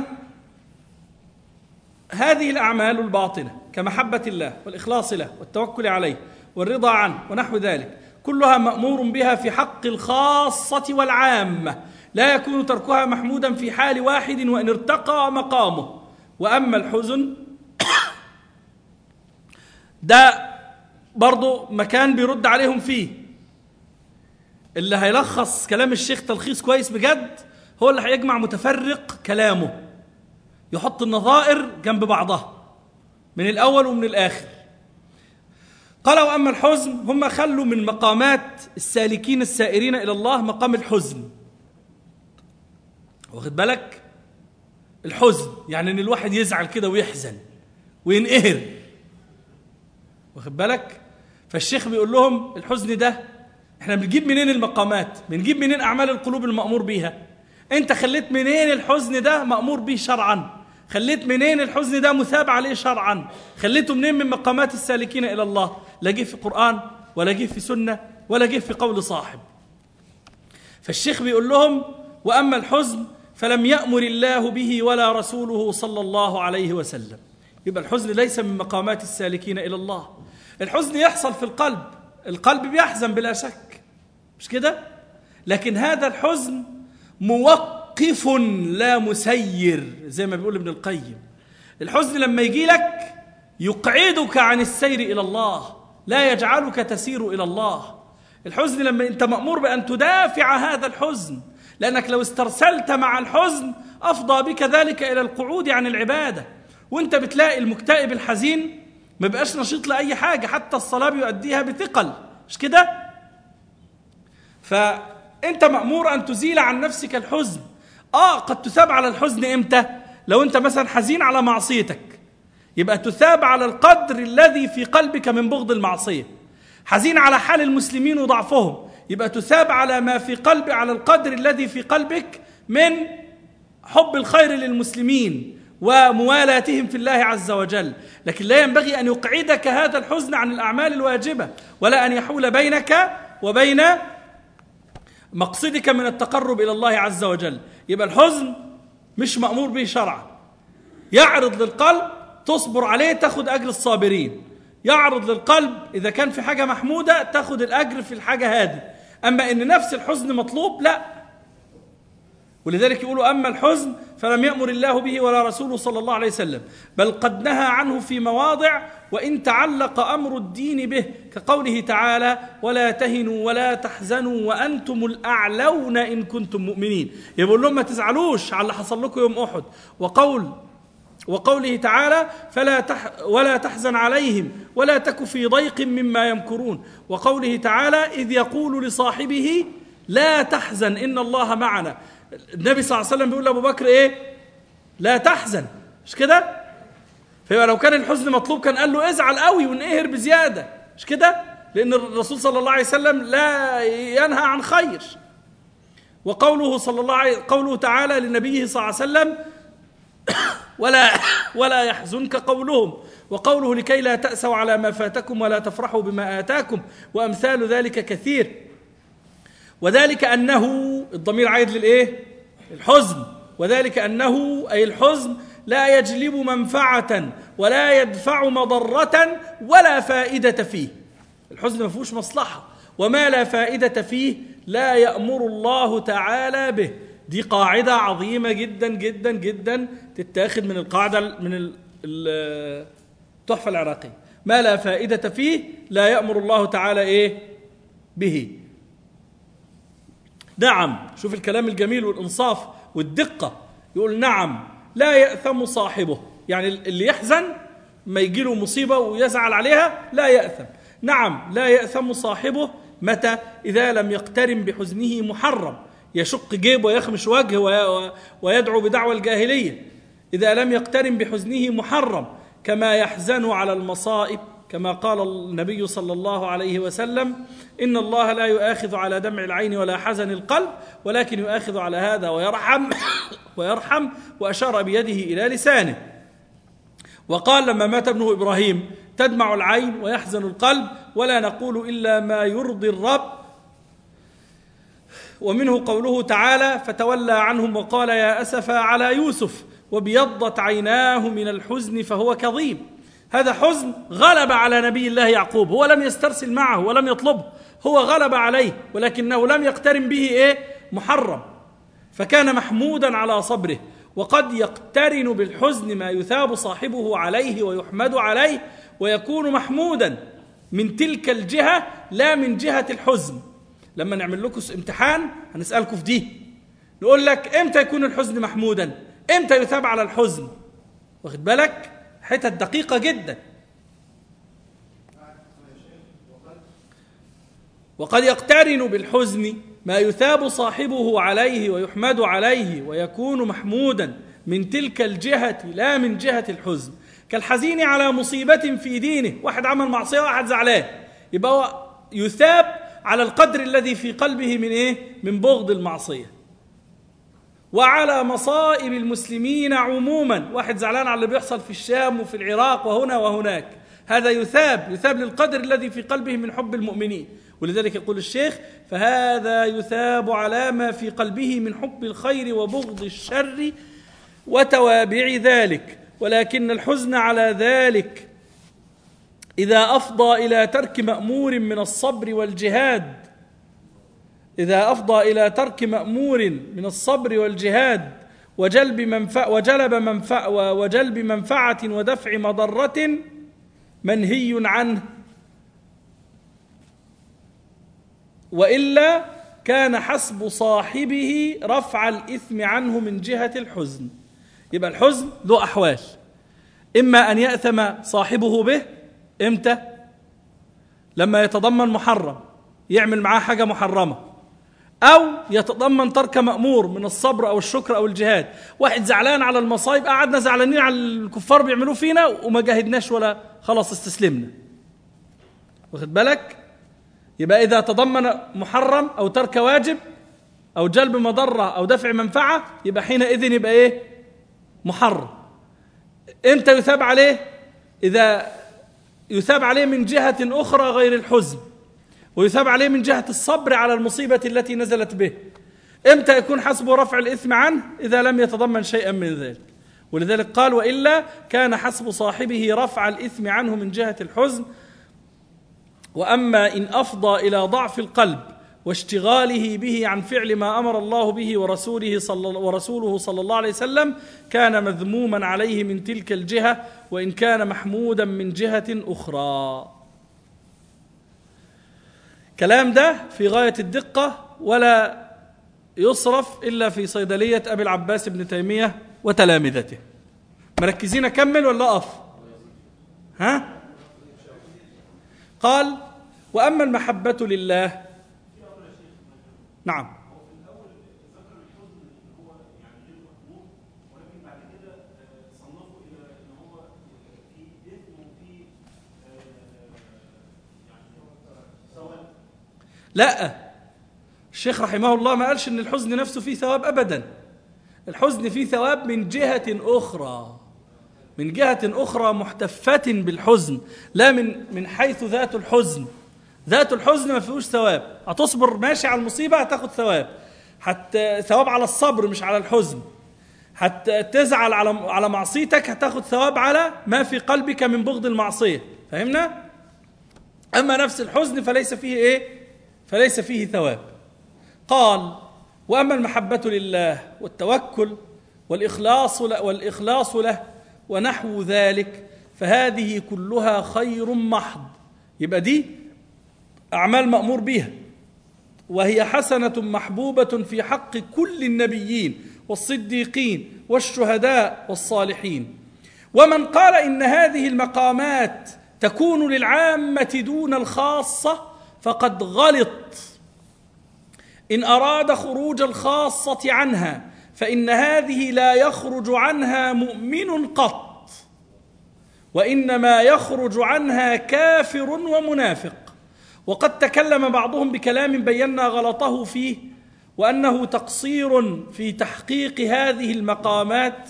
هذه الأعمال الباطنة كمحبة الله والإخلاص له والتوكل عليه والرضا عنه ونحو ذلك كلها مأمور بها في حق الخاصة والعامة، لا يكون تركها محمودا في حال واحد وإن ارتقى مقامه. وأما الحزن ده برضو مكان بيرد عليهم فيه. اللي هيلخص كلام الشيخ تلخيص كويس بجد هو اللي هيجمع متفرق كلامه، يحط النظائر جنب بعضها من الأول ومن الآخر. قال وأما الحزن، هم خلوا من مقامات السالكين السائرين إلى الله مقام الحزن. واخد بالك؟ الحزن يعني ان الواحد يزعل كده ويحزن وينقهر. واخد بالك؟ فالشيخ بيقول لهم الحزن ده احنا بنجيب منين المقامات؟ بنجيب منين اعمال القلوب المأمور بيها؟ انت خليت منين الحزن ده مأمور به شرعا؟ خليت منين الحزن ده مثاب عليه شرعا؟ خليته منين من مقامات السالكين الى الله؟ لا جه في قرآن ولا جه في سنة ولا جه في قول صاحب. فالشيخ بيقول لهم وأما الحزن فلم يأمر الله به ولا رسوله صلى الله عليه وسلم. يبقى الحزن ليس من مقامات السالكين إلى الله. الحزن يحصل في القلب، القلب بيحزن بلا شك، مش كده؟ لكن هذا الحزن موقف لا مسير، زي ما بيقول ابن القيم. الحزن لما يجي لك يقعدك عن السير إلى الله، لا يجعلك تسير إلى الله. الحزن لما أنت مأمور بأن تدافع هذا الحزن، لأنك لو استرسلت مع الحزن أفضى بك ذلك إلى القعود عن العبادة. وانت بتلاقي المكتئب الحزين ما بقاش نشيط لأي حاجة، حتى الصلاة بيؤديها بثقل، مش كده؟ فأنت مأمور أن تزيل عن نفسك الحزن. آه قد تثاب على الحزن إمتى؟ لو أنت مثلا حزين على معصيتك يبقى تثاب على القدر الذي في قلبك من بغض المعصية. حزين على حال المسلمين وضعفهم يبقى تثاب على ما في قلبك، على القدر الذي في قلبك من حب الخير للمسلمين وموالاتهم في الله عز وجل. لكن لا ينبغي أن يقعدك هذا الحزن عن الأعمال الواجبة، ولا أن يحول بينك وبين مقصدك من التقرب إلى الله عز وجل. يبقى الحزن مش مأمور به شرعا. يعرض للقلب تصبر عليه تاخد أجر الصابرين، يعرض للقلب إذا كان في حاجة محمودة تاخد الأجر في الحاجة هذه. أما إن نفس الحزن مطلوب لا. ولذلك يقولوا أما الحزن فلم يأمر الله به ولا رسوله صلى الله عليه وسلم، بل قد نهى عنه في مواضع وإن تعلق أمر الدين به، كقوله تعالى ولا تهنوا ولا تحزنوا وأنتم الأعلون إن كنتم مؤمنين. يقول لهم ما تزعلوش على اللي حصل لكم يوم أحد. وقول وقوله تعالى فلا تح ولا تحزن عليهم ولا تك في ضيق مما يمكرون. وقوله تعالى إذ يقول لصاحبه لا تحزن إن الله معنا. النبي صلى الله عليه وسلم بيقول لأبو بكر إيه؟ لا تحزن، مش كده؟ فيبقى لو كان الحزن مطلوب كان قال له ازعل قوي وانقهر بزيادة، مش كده؟ لأن الرسول صلى الله عليه وسلم لا ينهى عن خير. وقوله صلى الله عليه قوله تعالى لنبيه صلى الله عليه وسلم ولا ولا يحزنك قولهم، وقوله لكي لا تأسوا على ما فاتكم ولا تفرحوا بما آتاكم، وأمثال ذلك كثير. وذلك أنه الضمير عايد للإيه؟ الحزن. وذلك أنه أي الحزن لا يجلب منفعة ولا يدفع مضرة ولا فائدة فيه. الحزن ما فيهوش مصلحة، وما لا فائدة فيه لا يأمر الله تعالى به. دي قاعدة عظيمة جدا جدا جدا تتاخد من القاعدة من التحفة العراقية. ما لا فائدة فيه لا يأمر الله تعالى إيه به. نعم، شوف الكلام الجميل والإنصاف والدقة. يقول نعم لا يأثم صاحبه، يعني اللي يحزن ما يجيله مصيبة ويزعل عليها لا يأثم. نعم لا يأثم صاحبه متى؟ إذا لم يقترن بحزنه محرم، يشق جيب ويخمش وجه ويدعو بدعوى الجاهلية. إذا لم يقترن بحزنه محرم، كما يحزن على المصائب، كما قال النبي صلى الله عليه وسلم: إن الله لا يؤاخذ على دمع العين ولا حزن القلب، ولكن يؤاخذ على هذا ويرحم ويرحم وأشار بيده إلى لسانه. وقال لما مات ابنه إبراهيم: تدمع العين ويحزن القلب، ولا نقول إلا ما يرضي الرب. ومنه قوله تعالى: فتولى عنهم وقال يا أسفا على يوسف وابيضت عيناه من الحزن فهو كظيم. هذا حزن غلب على نبي الله يعقوب، هو لم يسترسل معه ولم يطلبه، هو غلب عليه، ولكنه لم يقترن به إيه؟ محرم، فكان محمودا على صبره. وقد يقترن بالحزن ما يثاب صاحبه عليه ويحمد عليه، ويكون محمودا من تلك الجهة لا من جهة الحزن. لما نعمل لكم امتحان هنسألكم في دي، نقول لك امتى يكون الحزن محمودا، امتى يثاب على الحزن، واخد بالك؟ حتة دقيقة جدا. وقد يقترن بالحزن ما يثاب صاحبه عليه ويحمد عليه، ويكون محمودا من تلك الجهة لا من جهة الحزن، كالحزين على مصيبة في دينه. واحد عمل معصية واحد زعلان، يبقى هو يثاب على القدر الذي في قلبه من إيه؟ من بغض المعصية. وعلى مصائب المسلمين عموما، واحد زعلان على اللي بيحصل في الشام وفي العراق وهنا وهناك، هذا يثاب يثاب للقدر الذي في قلبه من حب المؤمنين. ولذلك يقول الشيخ: فهذا يثاب على ما في قلبه من حب الخير وبغض الشر وتوابع ذلك. ولكن الحزن على ذلك إذا أفضى إلى ترك مأمور من الصبر والجهاد إذا أفضى إلى ترك مأمور من الصبر والجهاد وجلب منفعة وجلب منفعة وجلب منفعة ودفع مضرة منهي عنه، وإلا كان حسب صاحبه رفع الإثم عنه من جهة الحزن. يبقى الحزن له أحوال: إما أن يأثم صاحبه به، إمتى؟ لما يتضمن محرم، يعمل معاه حاجة محرمة، أو يتضمن ترك مأمور من الصبر أو الشكر أو الجهاد. واحد زعلان على المصايب، قعدنا زعلانين على الكفار بيعملوه فينا وما جاهدناش ولا خلاص استسلمنا، واخد بالك؟ يبقى إذا تضمن محرم أو ترك واجب أو جلب مضرة أو دفع منفعة، يبقى حينئذ يبقى إيه؟ محرم. إمتى يثاب عليه؟ إذا يثاب عليه من جهة أخرى غير الحزن، ويثاب عليه من جهة الصبر على المصيبة التي نزلت به. إمتى يكون حسبه رفع الإثم عنه؟ إذا لم يتضمن شيئا من ذلك. ولذلك قال: وإلا كان حسب صاحبه رفع الإثم عنه من جهة الحزن. وأما إن أفضى إلى ضعف القلب واشتغاله به عن فعل ما أمر الله به ورسوله صلى, ورسوله صلى الله عليه وسلم، كان مذموما عليه من تلك الجهة، وإن كان محمودا من جهة أخرى. كلام ده في غاية الدقة، ولا يصرف إلا في صيدلية أبي العباس بن تيمية وتلامذته. مركزين أكمل ولا أقف؟ ها؟ قال: وأما المحبة لله. نعم. لا، الشيخ رحمه الله ما قالش ان الحزن نفسه فيه ثواب ابدا. الحزن فيه ثواب من جهة اخرى، من جهة اخرى محتفة بالحزن، لا من من حيث ذات الحزن. ذات الحزن ما فيهوش ثواب. هتصبر ماشي على المصيبة هتاخد ثواب، حتى ثواب على الصبر مش على الحزن. حتى تزعل على على معصيتك هتاخد ثواب على ما في قلبك من بغض المعصية. فهمنا؟ أما نفس الحزن فليس فيه إيه؟ فليس فيه ثواب. قال: وأما المحبة لله والتوكل والإخلاص له, والإخلاص له ونحو ذلك فهذه كلها خير محض. يبقى دي أعمال مأمور بها، وهي حسنة محبوبة في حق كل النبيين والصديقين والشهداء والصالحين. ومن قال إن هذه المقامات تكون للعامة دون الخاصة فقد غلط، إن أراد خروج الخاصة عنها فإن هذه لا يخرج عنها مؤمن قط، وإنما يخرج عنها كافر ومنافق. وقد تكلم بعضهم بكلام بينا غلطه فيه، وأنه تقصير في تحقيق هذه المقامات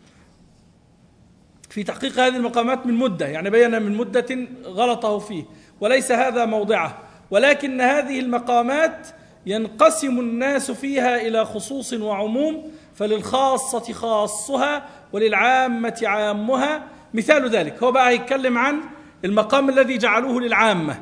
في تحقيق هذه المقامات من مدة، يعني بيّن من مدة غلطه فيه، وليس هذا موضعه. ولكن هذه المقامات ينقسم الناس فيها إلى خصوص وعموم، فللخاصة خاصها وللعامة عامها. مثال ذلك هو بقى يتكلم عن المقام الذي جعلوه للعامة.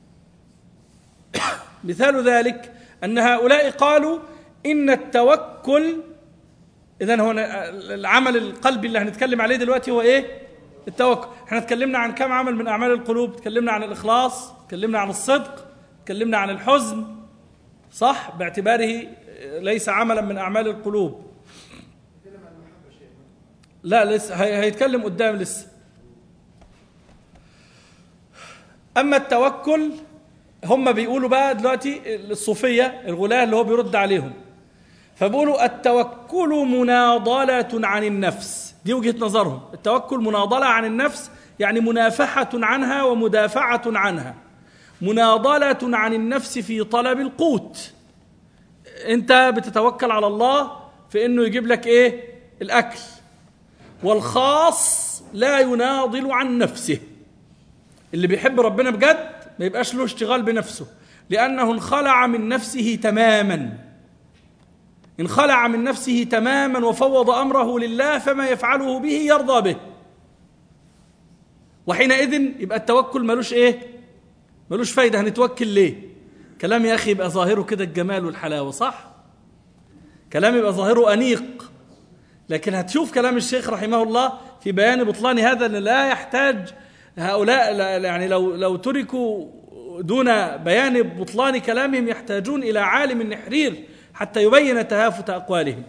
مثال ذلك أن هؤلاء قالوا إن التوكل، إذن هو العمل القلبي اللي هنتكلم عليه دلوقتي هو إيه؟ التوكل. احنا اتكلمنا عن كم عمل من أعمال القلوب؟ اتكلمنا عن الإخلاص، اتكلمنا عن الصدق، اتكلمنا عن الحزن، صح؟ باعتباره ليس عملا من أعمال القلوب. لا لسه هيتكلم قدام لسه. أما التوكل هم بيقولوا بقى دلوقتي الصوفية الغلاة اللي هو بيرد عليهم، فبيقولوا التوكل مناضلة عن النفس. دي وجهة نظرهم، التوكل مناضلة عن النفس، يعني منافحة عنها ومدافعة عنها. مناضلة عن النفس في طلب القوت. انت بتتوكل على الله في انه يجيب لك ايه؟ الاكل. والخاص لا يناضل عن نفسه. اللي بيحب ربنا بجد ما يبقاش له اشتغال بنفسه، لأنه انخلع من نفسه تماما انخلع من نفسه تماما وفوض أمره لله، فما يفعله به يرضى به. وحينئذ يبقى التوكل ملوش ايه؟ ملوش فايدة. هنتوكل ليه؟ كلام يا أخي يبقى ظاهره كده الجمال والحلاوة، صح؟ كلام يبقى ظاهره أنيق. لكن هتشوف كلام الشيخ رحمه الله في بيان بطلان هذا، أن لا يحتاج هؤلاء، يعني لو لو تركوا دون بيان بطلان كلامهم يحتاجون إلى عالم النحرير حتى يبين تهافت أقوالهم.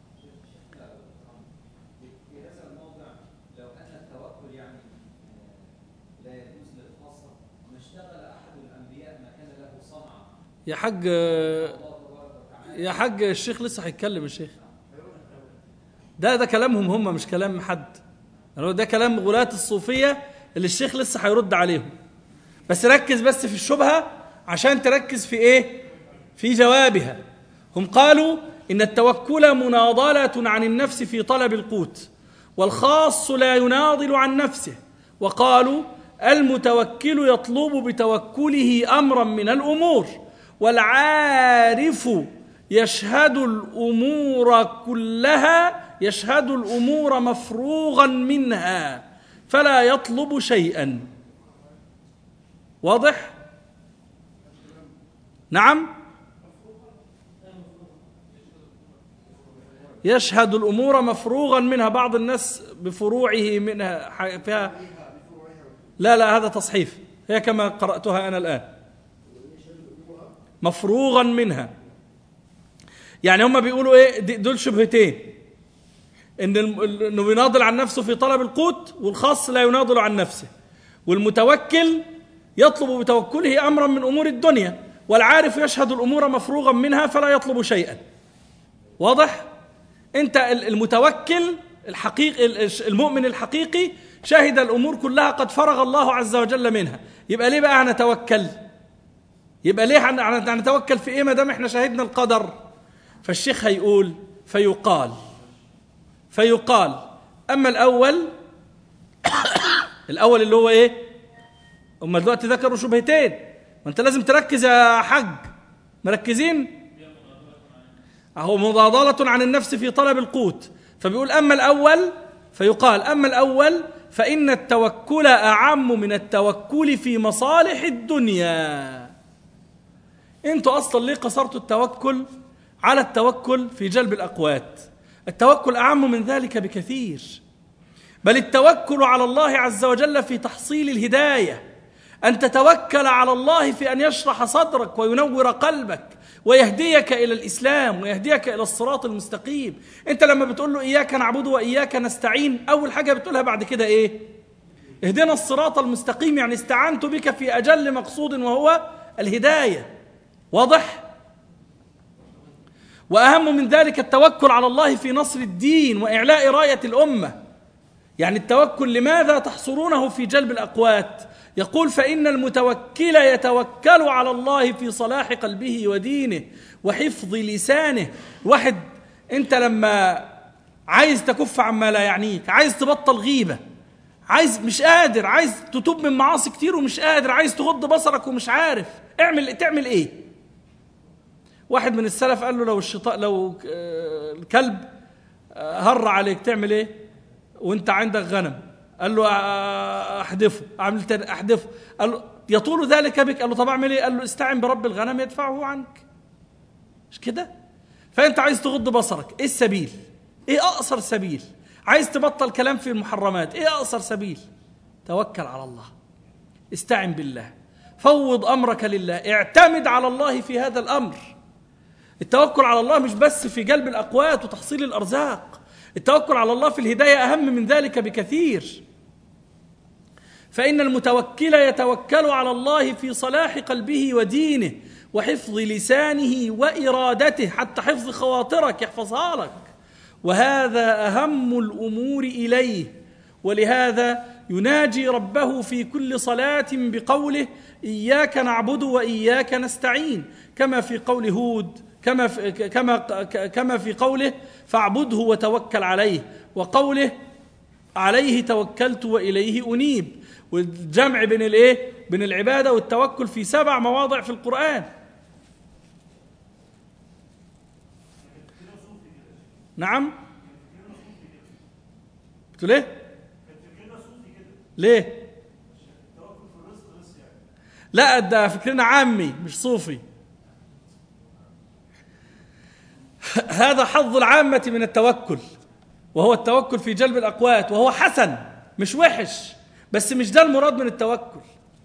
في هذا الموضع لو أن التوكل يعني لا يجوز للخاصة، ما اشتغل أحد الأنبياء ما كان له صنعة. يا حاج يا حاج الشيخ لسه هيتكلم. الشيخ ده ده كلامهم هم، مش كلام حد. ده كلام غلاة الصوفية اللي الشيخ لسه هيرد عليهم. بس ركز بس في الشبهة عشان تركز في ايه؟ في جوابها. هم قالوا إن التوكل مناضلة عن النفس في طلب القوت، والخاص لا يناضل عن نفسه. وقالوا المتوكل يطلب بتوكله أمرا من الأمور، والعارف يشهد الأمور كلها يشهد الأمور مفروغا منها فلا يطلب شيئا. واضح؟ نعم، يشهد الأمور مفروغا منها. بعض الناس بفروعه منها فيها. لا لا هذا تصحيف، هي كما قرأتها أنا الآن، مفروغا منها. يعني هم بيقولوا ايه؟ دول شبهتين، ان انه بيناضل عن نفسه في طلب القوت، والخاص لا يناضل عن نفسه، والمتوكل يطلب بتوكله امرا من امور الدنيا، والعارف يشهد الامور مفروغا منها فلا يطلب شيئا. واضح؟ انت المتوكل الحقيقي المؤمن الحقيقي شهد الامور كلها قد فرغ الله عز وجل منها، يبقى ليه بقى هنتوكل؟ يبقى ليه هنتوكل في ايه ما دام احنا شاهدنا القدر؟ فالشيخ هيقول فيقال فيقال اما الاول الاول اللي هو ايه؟ هم دلوقتي ذكروا شبهتين، ما انت لازم تركز يا حج. مركزين؟ اهو مضاضلة عن النفس في طلب القوت. فبيقول اما الاول فيقال اما الاول فان التوكل اعم من التوكل في مصالح الدنيا. انتوا اصلا ليه قصرتوا التوكل على التوكل في جلب الاقوات؟ التوكل اعم من ذلك بكثير، بل التوكل على الله عز وجل في تحصيل الهداية. أن تتوكل على الله في أن يشرح صدرك وينور قلبك ويهديك إلى الإسلام ويهديك إلى الصراط المستقيم. أنت لما بتقول له إياك نعبد وإياك نستعين، أول حاجة بتقولها بعد كده إيه؟ اهدنا الصراط المستقيم، يعني استعنت بك في أجل مقصود وهو الهداية. واضح؟ وأهم من ذلك التوكل على الله في نصر الدين وإعلاء راية الأمة. يعني التوكل لماذا تحصرونه في جلب الأقوات؟ يقول فإن المتوكل يتوكل على الله في صلاح قلبه ودينه وحفظ لسانه. واحد أنت لما عايز تكف عما لا يعنيك، عايز تبطل غيبة، عايز مش قادر، عايز تتوب من معاصي كتير ومش قادر، عايز تغض بصرك ومش عارف، اعمل تعمل ايه؟ واحد من السلف قال له لو الشيطان لو الكلب هر عليك تعمل ايه؟ وانت عندك غنم. قال له احدفه. عملت احدفه. قال له يطول ذلك بك؟ قال له طب اعمل ايه؟ قال له استعن برب الغنم يدفعه عنك. مش كده؟ فانت عايز تغض بصرك، ايه السبيل؟ ايه اقصر سبيل؟ عايز تبطل كلام في المحرمات، ايه اقصر سبيل؟ توكل على الله، استعن بالله، فوض امرك لله، اعتمد على الله في هذا الامر. التوكل على الله مش بس في جلب الاقوات وتحصيل الارزاق، التوكل على الله في الهداية اهم من ذلك بكثير. فإن المتوكل يتوكل على الله في صلاح قلبه ودينه وحفظ لسانه وإرادته، حتى حفظ خواطرك يحفظها لك، وهذا أهم الأمور إليه. ولهذا يناجي ربه في كل صلاة بقوله إياك نعبد وإياك نستعين، كما في قول هود، كما في كما كما في قوله فاعبده وتوكل عليه، وقوله عليه توكلت وإليه أنيب. والجمع بين الايه؟ بين العبادة والتوكل في سبع مواضع في القرآن. نعم؟ قلت ليه؟ ليه؟ لا ده فكرنا عامي مش صوفي. هذا حظ العامة من التوكل، وهو التوكل في جلب الأقوات، وهو حسن مش وحش، بس مش ده المراد من التوكل.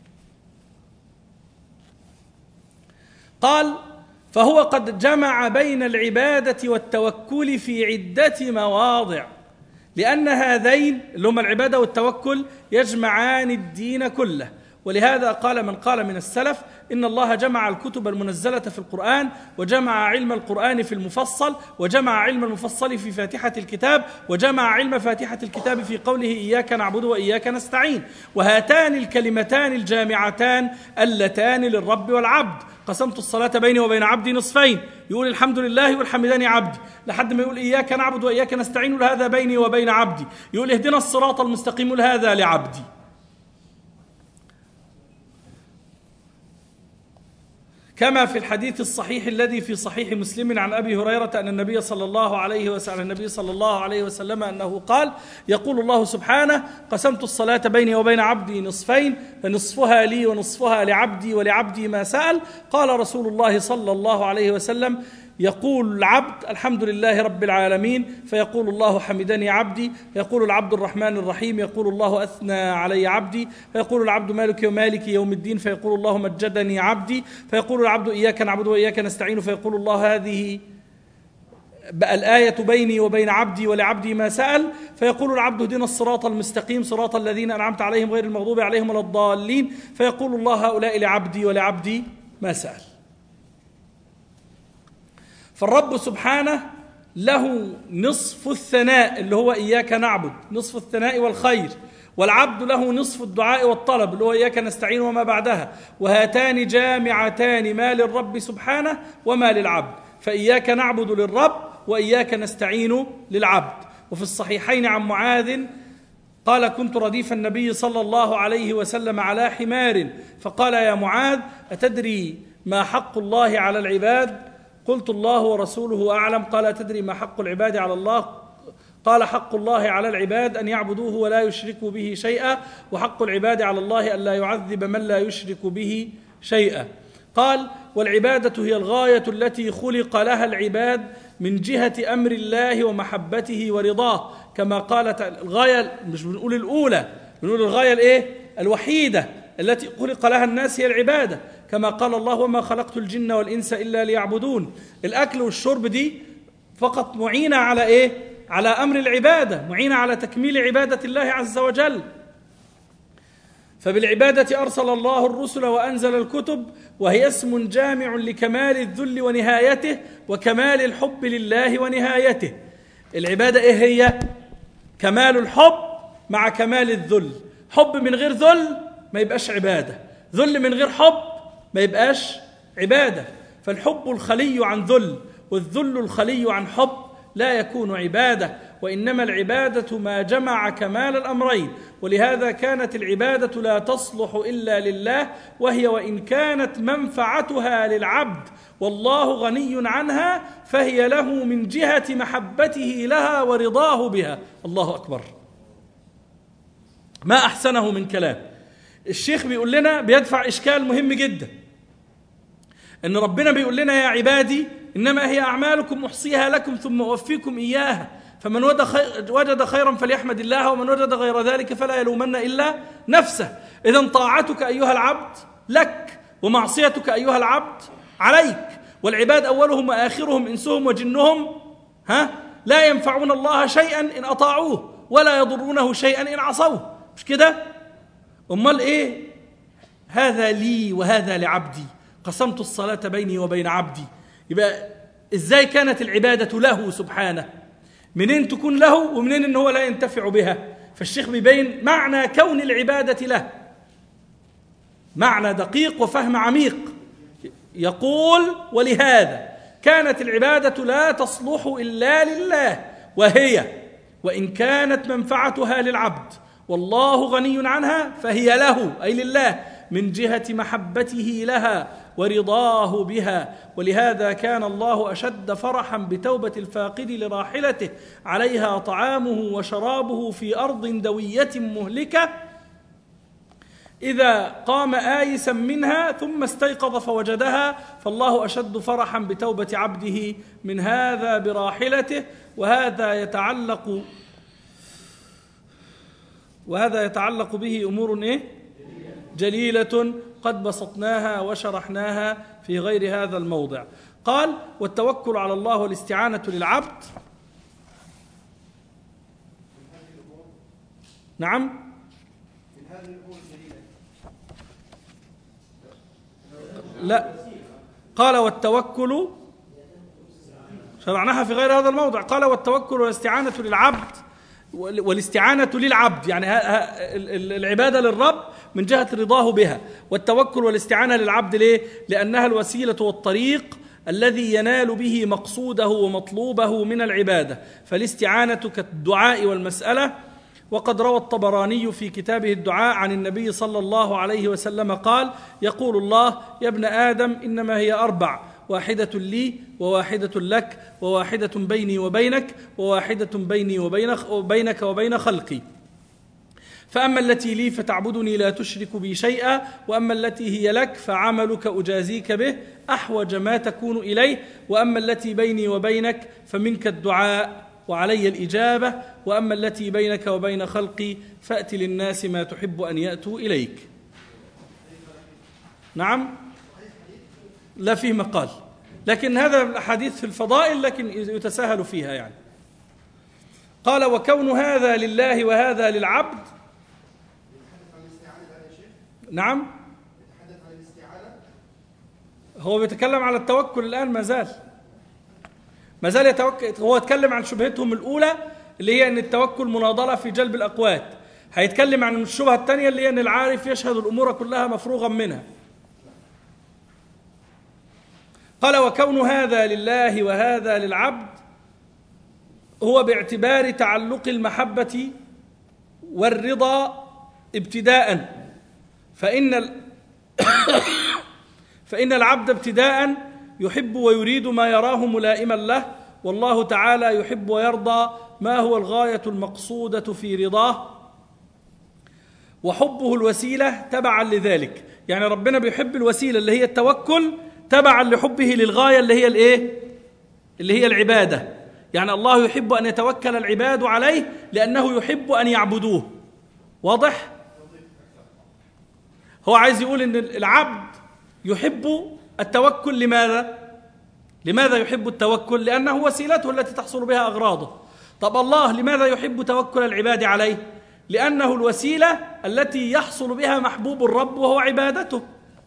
قال فهو قد جمع بين العبادة والتوكل في عدة مواضع، لأن هذين اللي هما العبادة والتوكل يجمعان الدين كله. ولهذا قال من قال من السلف إن الله جمع الكتب المنزلة في القرآن، وجمع علم القرآن في المفصل، وجمع علم المفصل في فاتحة الكتاب، وجمع علم فاتحة الكتاب في قوله إياك نعبد وإياك نستعين. وهاتان الكلمتان الجامعتان اللتان للرب والعبد. قسمت الصلاة بيني وبين عبدي نصفين، يقول الحمد لله والحمداني عبدي، لحد ما يقول إياك نعبد وإياك نستعين، يقول هذا بيني وبين عبدي، يقول اهدنا الصراط المستقيم، يقول هذا لعبدي. كما في الحديث الصحيح الذي في صحيح مسلم عن أبي هريرة أن النبي صلى الله عليه وسلم النبي صلى الله عليه وسلم أنه قال يقول الله سبحانه قسمت الصلاة بيني وبين عبدي نصفين، فنصفها لي ونصفها لعبدي ولعبدي ما سأل. قال رسول الله صلى الله عليه وسلم يقول العبد الحمد لله رب العالمين، فيقول الله حمدني عبدي، فيقول العبد الرحمن الرحيم، يقول الله أثنى علي عبدي، فيقول العبد مالك ومالك يوم الدين، فيقول الله مجدني عبدي، فيقول العبد إياك نعبد وإياك نستعين، فيقول الله هذه الآية بيني وبين عبدي ولعبدي ما سأل، فيقول العبد اهدنا الصراط المستقيم صراط الذين أنعمت عليهم غير المغضوب عليهم ولا الضالين، فيقول الله هؤلاء لعبدي ولعبدي ما سأل. فالرب سبحانه له نصف الثناء اللي هو إياك نعبد، نصف الثناء والخير، والعبد له نصف الدعاء والطلب اللي هو إياك نستعين وما بعدها، وهاتان جامعتان ما للرب سبحانه وما للعبد، فإياك نعبد للرب وإياك نستعين للعبد. وفي الصحيحين عن معاذ قال كنت رديف النبي صلى الله عليه وسلم على حمار، فقال يا معاذ أتدري ما حق الله على العباد؟ قلت الله ورسوله أعلم. قال تدري ما حق العباد على الله؟ قال حق الله على العباد أن يعبدوه ولا يشركوا به شيئا، وحق العباد على الله أن لا يعذب من لا يشرك به شيئا. قال والعبادة هي الغاية التي خلق لها العباد من جهة أمر الله ومحبته ورضاه، كما قالت الغاية مش بنقول الأولى، بنقول الغاية الإيه؟ الوحيدة التي خلق لها الناس هي العبادة، كما قال الله وما خلقت الجن والإنس إلا ليعبدون. الأكل والشرب دي فقط معينة على إيه؟ على أمر العبادة، معينة على تكميل عبادة الله عز وجل. فبالعبادة أرسل الله الرسل وأنزل الكتب، وهي اسم جامع لكمال الذل ونهايته، وكمال الحب لله ونهايته. العبادة إيه هي؟ كمال الحب مع كمال الذل. حب من غير ذل ما يبقاش عبادة، ذل من غير حب ما يبقاش عبادة. فالحب الخلي عن ذل والذل الخلي عن حب لا يكون عبادة، وإنما العبادة ما جمع كمال الأمرين. ولهذا كانت العبادة لا تصلح إلا لله، وهي وإن كانت منفعتها للعبد والله غني عنها فهي له من جهة محبته لها ورضاه بها. الله أكبر، ما أحسنه من كلام. الشيخ بيقول لنا، بيدفع إشكال مهم جدا، إن ربنا بيقول لنا يا عبادي إنما هي أعمالكم أحصيها لكم ثم أوفيكم إياها، فمن وجد خيرا فليحمد الله، ومن وجد غير ذلك فلا يلومن إلا نفسه. إذن طاعتك أيها العبد لك، ومعصيتك أيها العبد عليك. والعباد أولهم وآخرهم إنسهم وجنهم ها لا ينفعون الله شيئا إن أطاعوه، ولا يضرونه شيئا إن عصوه. مش كده؟ أمال إيه؟ هذا لي وهذا لعبدي، قسمت الصلاة بيني وبين عبدي. يبقى إزاي كانت العبادة له سبحانه؟ منين تكون له ومنين إن هو لا ينتفع بها؟ فالشيخ بيبين معنى كون العبادة له، معنى دقيق وفهم عميق. يقول ولهذا كانت العبادة لا تصلح إلا لله، وهي وإن كانت منفعتها للعبد والله غني عنها فهي له أي لله من جهة محبته لها ورضاه بها. ولهذا كان الله أشد فرحا بتوبة الفاقد لراحلته عليها طعامه وشرابه في أرض دوية مهلكة إذا قام آيسا منها ثم استيقظ فوجدها، فالله أشد فرحا بتوبة عبده من هذا براحلته. وهذا يتعلق وهذا يتعلق به أمور إيه؟ جليلة قد بسطناها وشرحناها في غير هذا الموضع. قال: والتوكل على الله والاستعانة للعبد. نعم، لا، قال والتوكل شرعناها في غير هذا الموضع. قال والتوكل والاستعانة للعبد، والاستعانة للعبد يعني العبادة للرب من جهة رضاه بها. والتوكل والاستعانة للعبد ليه؟ لأنها الوسيلة والطريق الذي ينال به مقصوده ومطلوبه من العبادة، فالاستعانة كالدعاء والمسألة. وقد روى الطبراني في كتابه الدعاء عن النبي صلى الله عليه وسلم قال: يقول الله: يا ابن آدم إنما هي أربع، واحدة لي وواحدة لك وواحدة بيني وبينك وواحدة بيني وبينك وبين خلقي، فأما التي لي فتعبدني لا تشرك بي شيئا، وأما التي هي لك فعملك أجازيك به أحوج ما تكون إليه، وأما التي بيني وبينك فمنك الدعاء وعلي الإجابة، وأما التي بينك وبين خلقي فأت للناس ما تحب أن يأتوا إليك. نعم، لا فيه مقال، لكن هذا الأحاديث في الفضائل لكن يتساهل فيها يعني. قال: وكون هذا لله وهذا للعبد. نعم، هو بيتكلم على التوكل الآن، ما زال ما زال يتوكل. هو يتكلم عن شبهتهم الأولى اللي هي أن التوكل مناضلة في جلب الأقوات. هيتكلم عن الشبهة الثانية اللي هي أن العارف يشهد الأمور كلها مفروغا منها. قال: وكون هذا لله وهذا للعبد هو باعتبار تعلق المحبة والرضا ابتداء، فإن ال... فإن العبد ابتداء يحب ويريد ما يراه ملائما له، والله تعالى يحب ويرضى ما هو الغاية المقصودة في رضاه، وحبه الوسيلة تبعا لذلك. يعني ربنا بيحب الوسيلة اللي هي التوكل تبعا لحبه للغاية اللي هي الايه؟ اللي هي العبادة. يعني الله يحب أن يتوكل العباد عليه لأنه يحب أن يعبدوه. واضح؟ هو عايز يقول أن العبد يحب التوكل. لماذا؟ لماذا يحب التوكل؟ لأنه وسيلته التي تحصل بها أغراضه. طب الله لماذا يحب توكل العباد عليه؟ لأنه الوسيلة التي يحصل بها محبوب الرب وهو عبادته،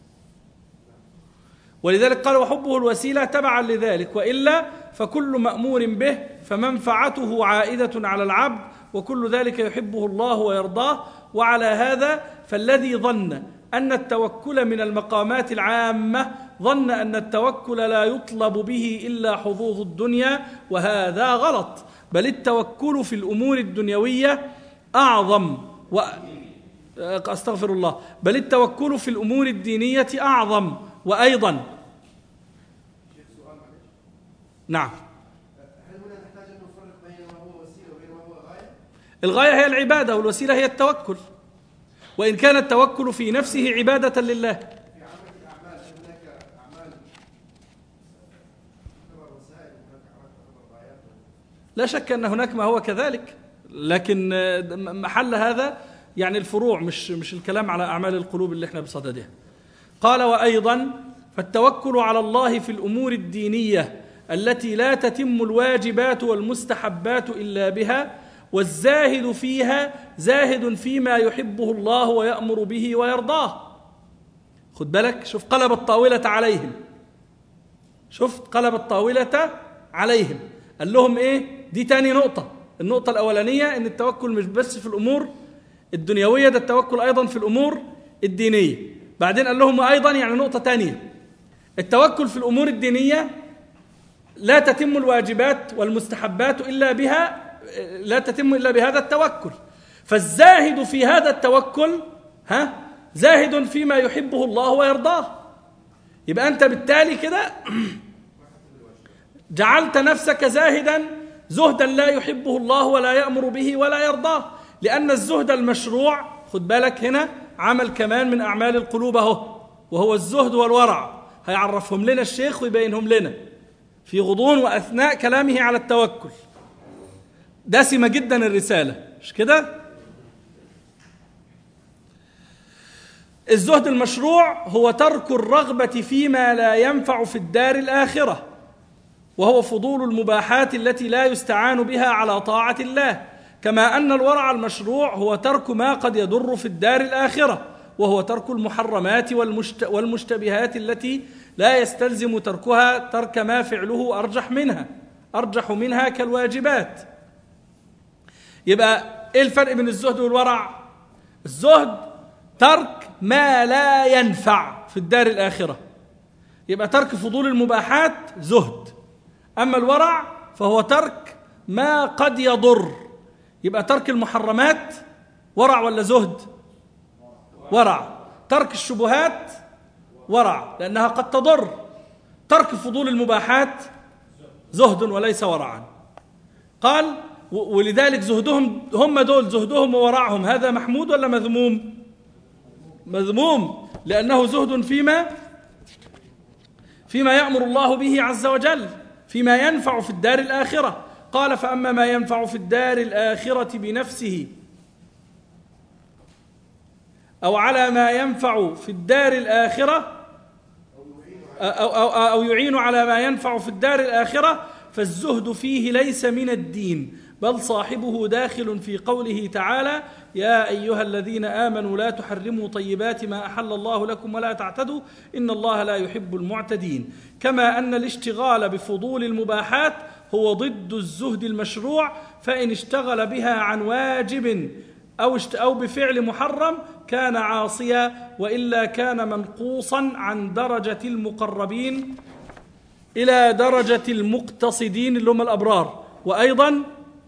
ولذلك قال وحبه الوسيلة تبعا لذلك، وإلا فكل مأمور به فمنفعته عائدة على العبد، وكل ذلك يحبه الله ويرضاه. وعلى هذا فالذي ظن أن التوكل من المقامات العامة ظن أن التوكل لا يطلب به إلا حظوظ الدنيا، وهذا غلط، بل التوكل في الأمور الدنيوية أعظم و... أستغفر الله بل التوكل في الأمور الدينية أعظم. وأيضا نعم، هل هنا نحتاج أن نفرق بين ما هو وسيلة وبين ما هو غاية؟ الغاية هي العبادة والوسيلة هي التوكل، وإن كان التوكل في نفسه عبادة لله. في عمل الأعمال هناك أعمال تعتبر وسائل وهناك أعمال تعتبر غايات. لا شك أن هناك ما هو كذلك، لكن محل هذا يعني الفروع، مش مش الكلام على أعمال القلوب اللي احنا بصددها. قال وأيضا فالتوكل على الله في الأمور الدينية التي لا تتم الواجبات والمستحبات إلا بها، والزاهد فيها زاهد فيما يحبه الله ويأمر به ويرضاه. خد بالك، شوف قلب الطاولة عليهم، شفت قلب الطاولة عليهم، قال لهم ايه؟ دي تاني نقطة. النقطة الأولانية ان التوكل مش بس في الأمور الدنيوية، ده التوكل أيضا في الأمور الدينية. بعدين قال لهم أيضا يعني نقطة تانية، التوكل في الأمور الدينية لا تتم الواجبات والمستحبات إلا بها، لا تتم إلا بهذا التوكل، فالزاهد في هذا التوكل ها زاهد فيما يحبه الله ويرضاه. يبقى أنت بالتالي كده جعلت نفسك زاهدا، زهدا لا يحبه الله ولا يأمر به ولا يرضاه، لأن الزهد المشروع خد بالك هنا عمل كمان من أعمال القلوب اهو، وهو الزهد والورع، هيعرفهم لنا الشيخ ويبينهم لنا في غضون وأثناء كلامه على التوكل. دسمة جدا الرسالة، مش كده؟ الزهد المشروع هو ترك الرغبة فيما لا ينفع في الدار الآخرة، وهو فضول المباحات التي لا يستعان بها على طاعة الله، كما أن الورع المشروع هو ترك ما قد يضر في الدار الآخرة، وهو ترك المحرمات والمشتبهات التي لا يستلزم تركها ترك ما فعله أرجح منها أرجح منها كالواجبات. يبقى إيه الفرق بين الزهد والورع؟ الزهد ترك ما لا ينفع في الدار الآخرة، يبقى ترك فضول المباحات زهد. أما الورع فهو ترك ما قد يضر، يبقى ترك المحرمات ورع ولا زهد؟ ورع. ترك الشبهات ورع لأنها قد تضر. ترك فضول المباحات زهد وليس ورعا. قال ولذلك زهدهم هم دول زهدهم وورعهم هذا محمود ولا مذموم؟ مذموم، لأنه زهد فيما فيما يأمر الله به عز وجل، فيما ينفع في الدار الآخرة. قال فأما ما ينفع في الدار الآخرة بنفسه أو على ما ينفع في الدار الآخرة أو, أو, أو يعين على ما ينفع في الدار الآخرة فالزهد فيه ليس من الدين، بل صاحبه داخل في قوله تعالى يا أيها الذين آمنوا لا تحرموا طيبات ما أحل الله لكم ولا تعتدوا إن الله لا يحب المعتدين. كما أن الاشتغال بفضول المباحات هو ضد الزهد المشروع، فإن اشتغل بها عن واجب أو أو بفعل محرم كان عاصيا، وإلا كان منقوصا عن درجة المقربين إلى درجة المقتصدين اللي هم الأبرار. وأيضا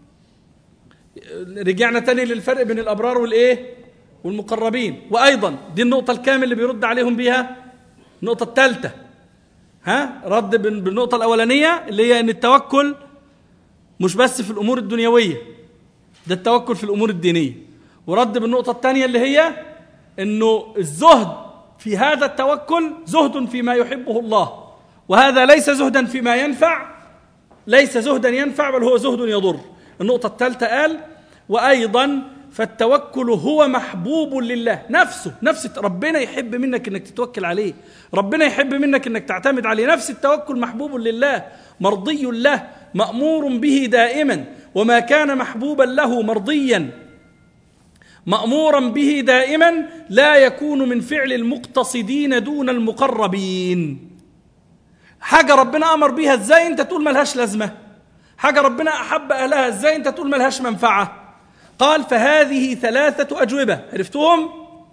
رجعنا تاني للفرق بين الأبرار والإيه والمقربين. وأيضا دي النقطة الكامل اللي بيرد عليهم بها النقطة الثالثة، ها رد بالنقطة الأولانية اللي هي أن التوكل مش بس في الأمور الدنيوية، ده التوكل في الأمور الدينية. ورد بالنقطة الثانية اللي هي أنه الزهد في هذا التوكل زهد فيما يحبه الله، وهذا ليس زهدا فيما ينفع، ليس زهدا ينفع بل هو زهد يضر. النقطة الثالثة قال وأيضا فالتوكل هو محبوب لله نفسه، نفس ربنا يحب منك أنك تتوكل عليه، ربنا يحب منك أنك تعتمد عليه. نفس التوكل محبوب لله مرضي له مأمور به دائما، وما كان محبوبا له مرضيا مأمورا به دائما لا يكون من فعل المقتصدين دون المقربين. حاجة ربنا أمر بيها ازاي انت تقول ملهاش لازمة؟ حاجة ربنا أحب أهلها ازاي انت تقول ملهاش منفعة؟ قال فهذه ثلاثة أجوبة، عرفتهم؟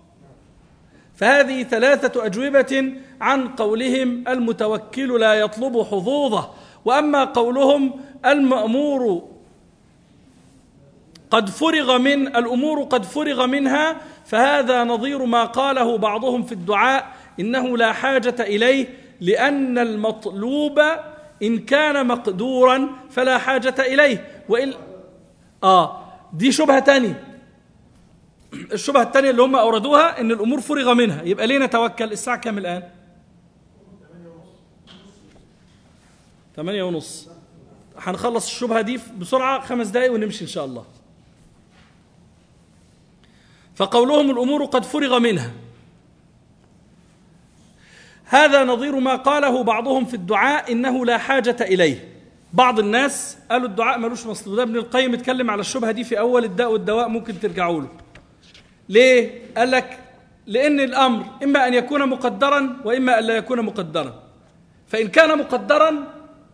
فهذه ثلاثة أجوبة عن قولهم المتوكل لا يطلب حظوظه. وأما قولهم المأمور قد فرغ من الأمور قد فرغ منها، فهذا نظير ما قاله بعضهم في الدعاء إنه لا حاجة إليه لأن المطلوب إن كان مقدورا فلا حاجة إليه. وإن آه دي شبهة تانية. الشبهة التانية اللي هم أوردوها إن الأمور فرغ منها، يبقى ليه نتوكل؟ الساعة كام الآن؟ ثمانية ونص. هنخلص الشبهة دي بسرعة خمس دقايق ونمشي إن شاء الله. فقولهم الأمور قد فرغ منها هذا نظير ما قاله بعضهم في الدعاء إنه لا حاجة إليه. بعض الناس قالوا الدعاء ملوش مصل، ده ابن القيم اتكلم على الشبهة دي في أول الداء والدواء، ممكن ترجعوا له. ليه؟ قال لك لأن الأمر إما أن يكون مقدرا وإما أن لا يكون مقدرا. فإن كان مقدرا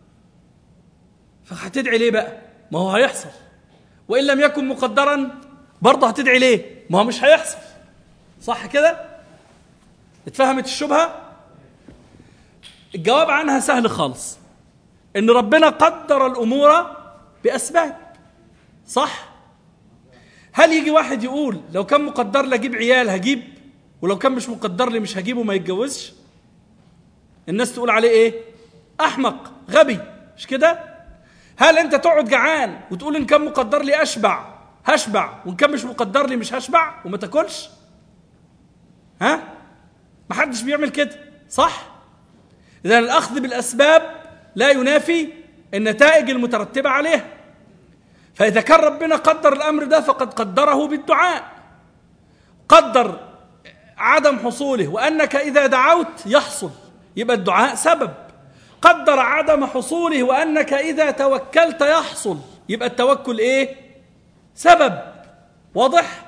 فهتدعي ليه بقى؟ ما هو هيحصل. وإن لم يكن مقدرا برضه هتدعي ليه؟ ما هو مش هيحصل. صح كده؟ اتفهمت الشبهة؟ الجواب عنها سهل خالص، إن ربنا قدر الأمور بأسباب. صح؟ هل يجي واحد يقول لو كان مقدر لي أجيب عيال هجيب، ولو كان مش مقدر لي مش هجيبه ما يتجوزش؟ الناس تقول عليه إيه؟ أحمق، غبي، مش كده؟ هل أنت تقعد جعان وتقول إن كان مقدر لي أشبع هشبع، وإن كان مش مقدر لي مش هشبع وما تاكلش؟ ها؟ محدش بيعمل كده، صح؟ إذن الأخذ بالأسباب لا ينافي النتائج المترتبة عليها. فإذا كان ربنا قدر الأمر ده فقد قدره بالدعاء، قدر عدم حصوله وأنك إذا دعوت يحصل، يبقى الدعاء سبب. قدر عدم حصوله وأنك إذا توكلت يحصل، يبقى التوكل إيه؟ سبب. واضح؟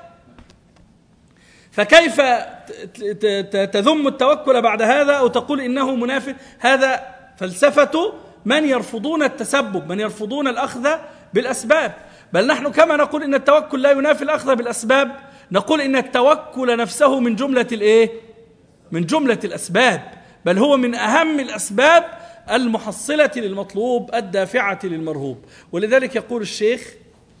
فكيف تذم التوكل بعد هذا أو تقول إنه منافي؟ هذا فلسفة من يرفضون التسبب، من يرفضون الأخذ بالأسباب. بل نحن كما نقول إن التوكل لا ينافي الأخذ بالأسباب، نقول إن التوكل نفسه من جملة الإيه؟ من جملة الأسباب، بل هو من أهم الأسباب المحصلة للمطلوب الدافعة للمرهوب. ولذلك يقول الشيخ: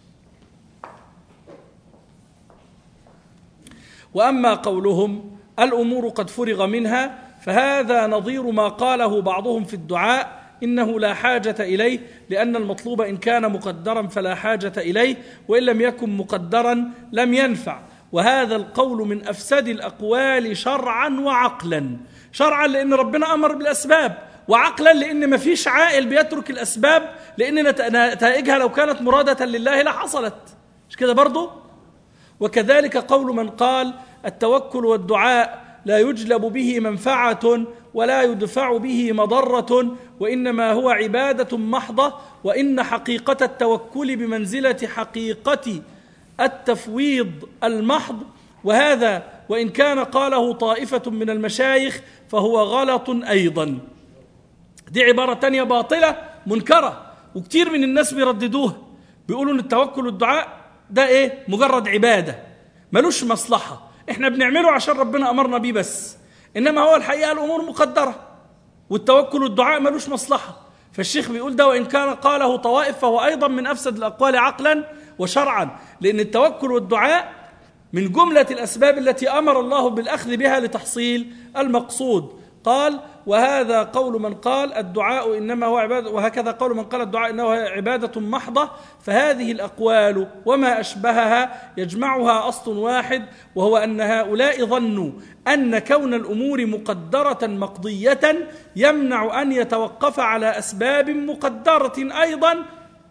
وأما قولهم الأمور قد فرغ منها فهذا نظير ما قاله بعضهم في الدعاء إنه لا حاجة إليه لأن المطلوب إن كان مقدرا فلا حاجة إليه، وإن لم يكن مقدرا لم ينفع. وهذا القول من أفسد الأقوال شرعا وعقلا. شرعا لأن ربنا أمر بالأسباب، وعقلا لأن ما فيش عاقل بيترك الأسباب لأن نتائجها لو كانت مرادة لله لحصلت، مش كده برضو؟ وكذلك قول من قال التوكل والدعاء لا يجلب به منفعة ولا يدفع به مضرة وإنما هو عبادة محضة، وإن حقيقة التوكل بمنزلة حقيقة التفويض المحض. وهذا وإن كان قاله طائفة من المشايخ فهو غلط أيضا. دي عبارة تانية باطلة منكرة، وكتير من الناس بيرددوها، بيقولوا ان التوكل والدعاء ده ايه؟ مجرد عبادة ملوش مصلحة، احنا بنعمله عشان ربنا أمرنا بيه بس، إنما هو الحقيقة الأمور مقدرة، والتوكل والدعاء ملوش مصلحة. فالشيخ بيقول ده وإن كان قاله طوائف فهو أيضا من أفسد الأقوال عقلا وشرعا، لأن التوكل والدعاء من جملة الأسباب التي أمر الله بالأخذ بها لتحصيل المقصود. قال: وهذا قول من قال الدعاء إنما هو عبادة، وهكذا قول من قال الدعاء إنه عبادة محضة. فهذه الأقوال وما أشبهها يجمعها أصل واحد، وهو أن هؤلاء ظنوا أن كون الأمور مقدرة مقضية يمنع أن يتوقف على أسباب مقدرة أيضا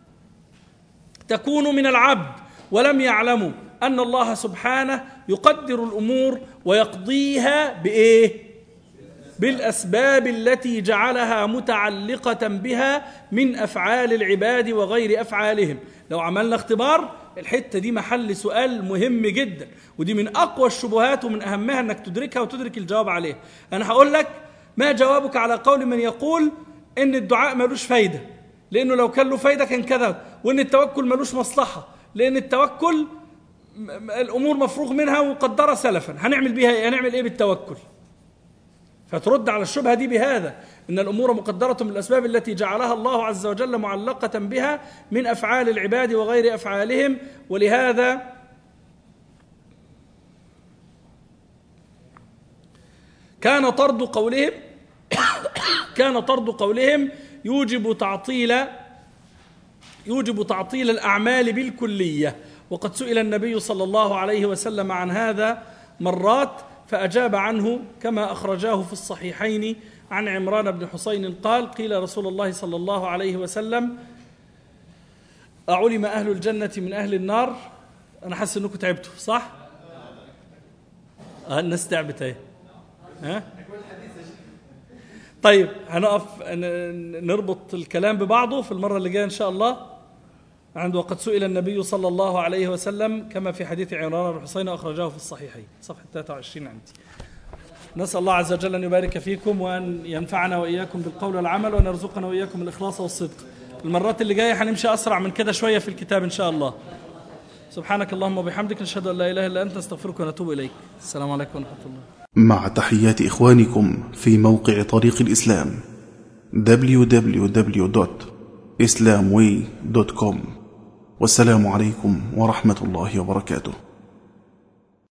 تكون من العبد، ولم يعلموا أن الله سبحانه يقدر الأمور ويقضيها بإيه؟ بالأسباب التي جعلها متعلقة بها من أفعال العباد وغير أفعالهم. لو عملنا اختبار الحتة دي محل سؤال مهم جدا، ودي من أقوى الشبهات ومن أهمها أنك تدركها وتدرك الجواب عليها. أنا هقول لك ما جوابك على قول من يقول إن الدعاء ملوش فايدة لأنه لو كان له فايدة كان كذا، وإن التوكل ملوش مصلحة لأن التوكل الأمور مفروغ منها وقدر سلفا، هنعمل بيها إيه؟ هنعمل إيه بالتوكل؟ فترد على الشبهة دي بهذا، إن الأمور مقدرة بالأسباب التي جعلها الله عز وجل معلقة بها من أفعال العباد وغير أفعالهم. ولهذا كان طرد قولهم كان طرد قولهم يوجب تعطيل يوجب تعطيل الأعمال بالكلية. وقد سئل النبي صلى الله عليه وسلم عن هذا مرات فأجاب عنه كما أخرجاه في الصحيحين عن عمران بن حسين قال: قيل رسول الله صلى الله عليه وسلم: أعلم أهل الجنة من أهل النار؟ أنا حاسس أنكم تعبتوا صح؟ الناس تعبت اهي. ها؟ طيب هنقف نربط الكلام ببعضه في المرة اللي جاية إن شاء الله عند وقد سئل النبي صلى الله عليه وسلم كما في حديث عمران بن حسين أخرجه في الصحيحين صفحة ثلاثة وعشرين عندي. نسأل الله عز وجل أن يبارك فيكم وأن ينفعنا وإياكم بالقول والعمل وأن يرزقنا وإياكم الإخلاص والصدق. المرات اللي جاية هنمشي أسرع من كده شوية في الكتاب إن شاء الله. سبحانك اللهم وبحمدك نشهد أن لا إله إلا أنت نستغفرك ونتوب إليك. السلام عليكم ورحمة الله. مع تحيات إخوانكم في موقع طريق الإسلام دبليو دبليو دبليو دوت إسلام واي دوت كوم. والسلام عليكم ورحمة الله وبركاته.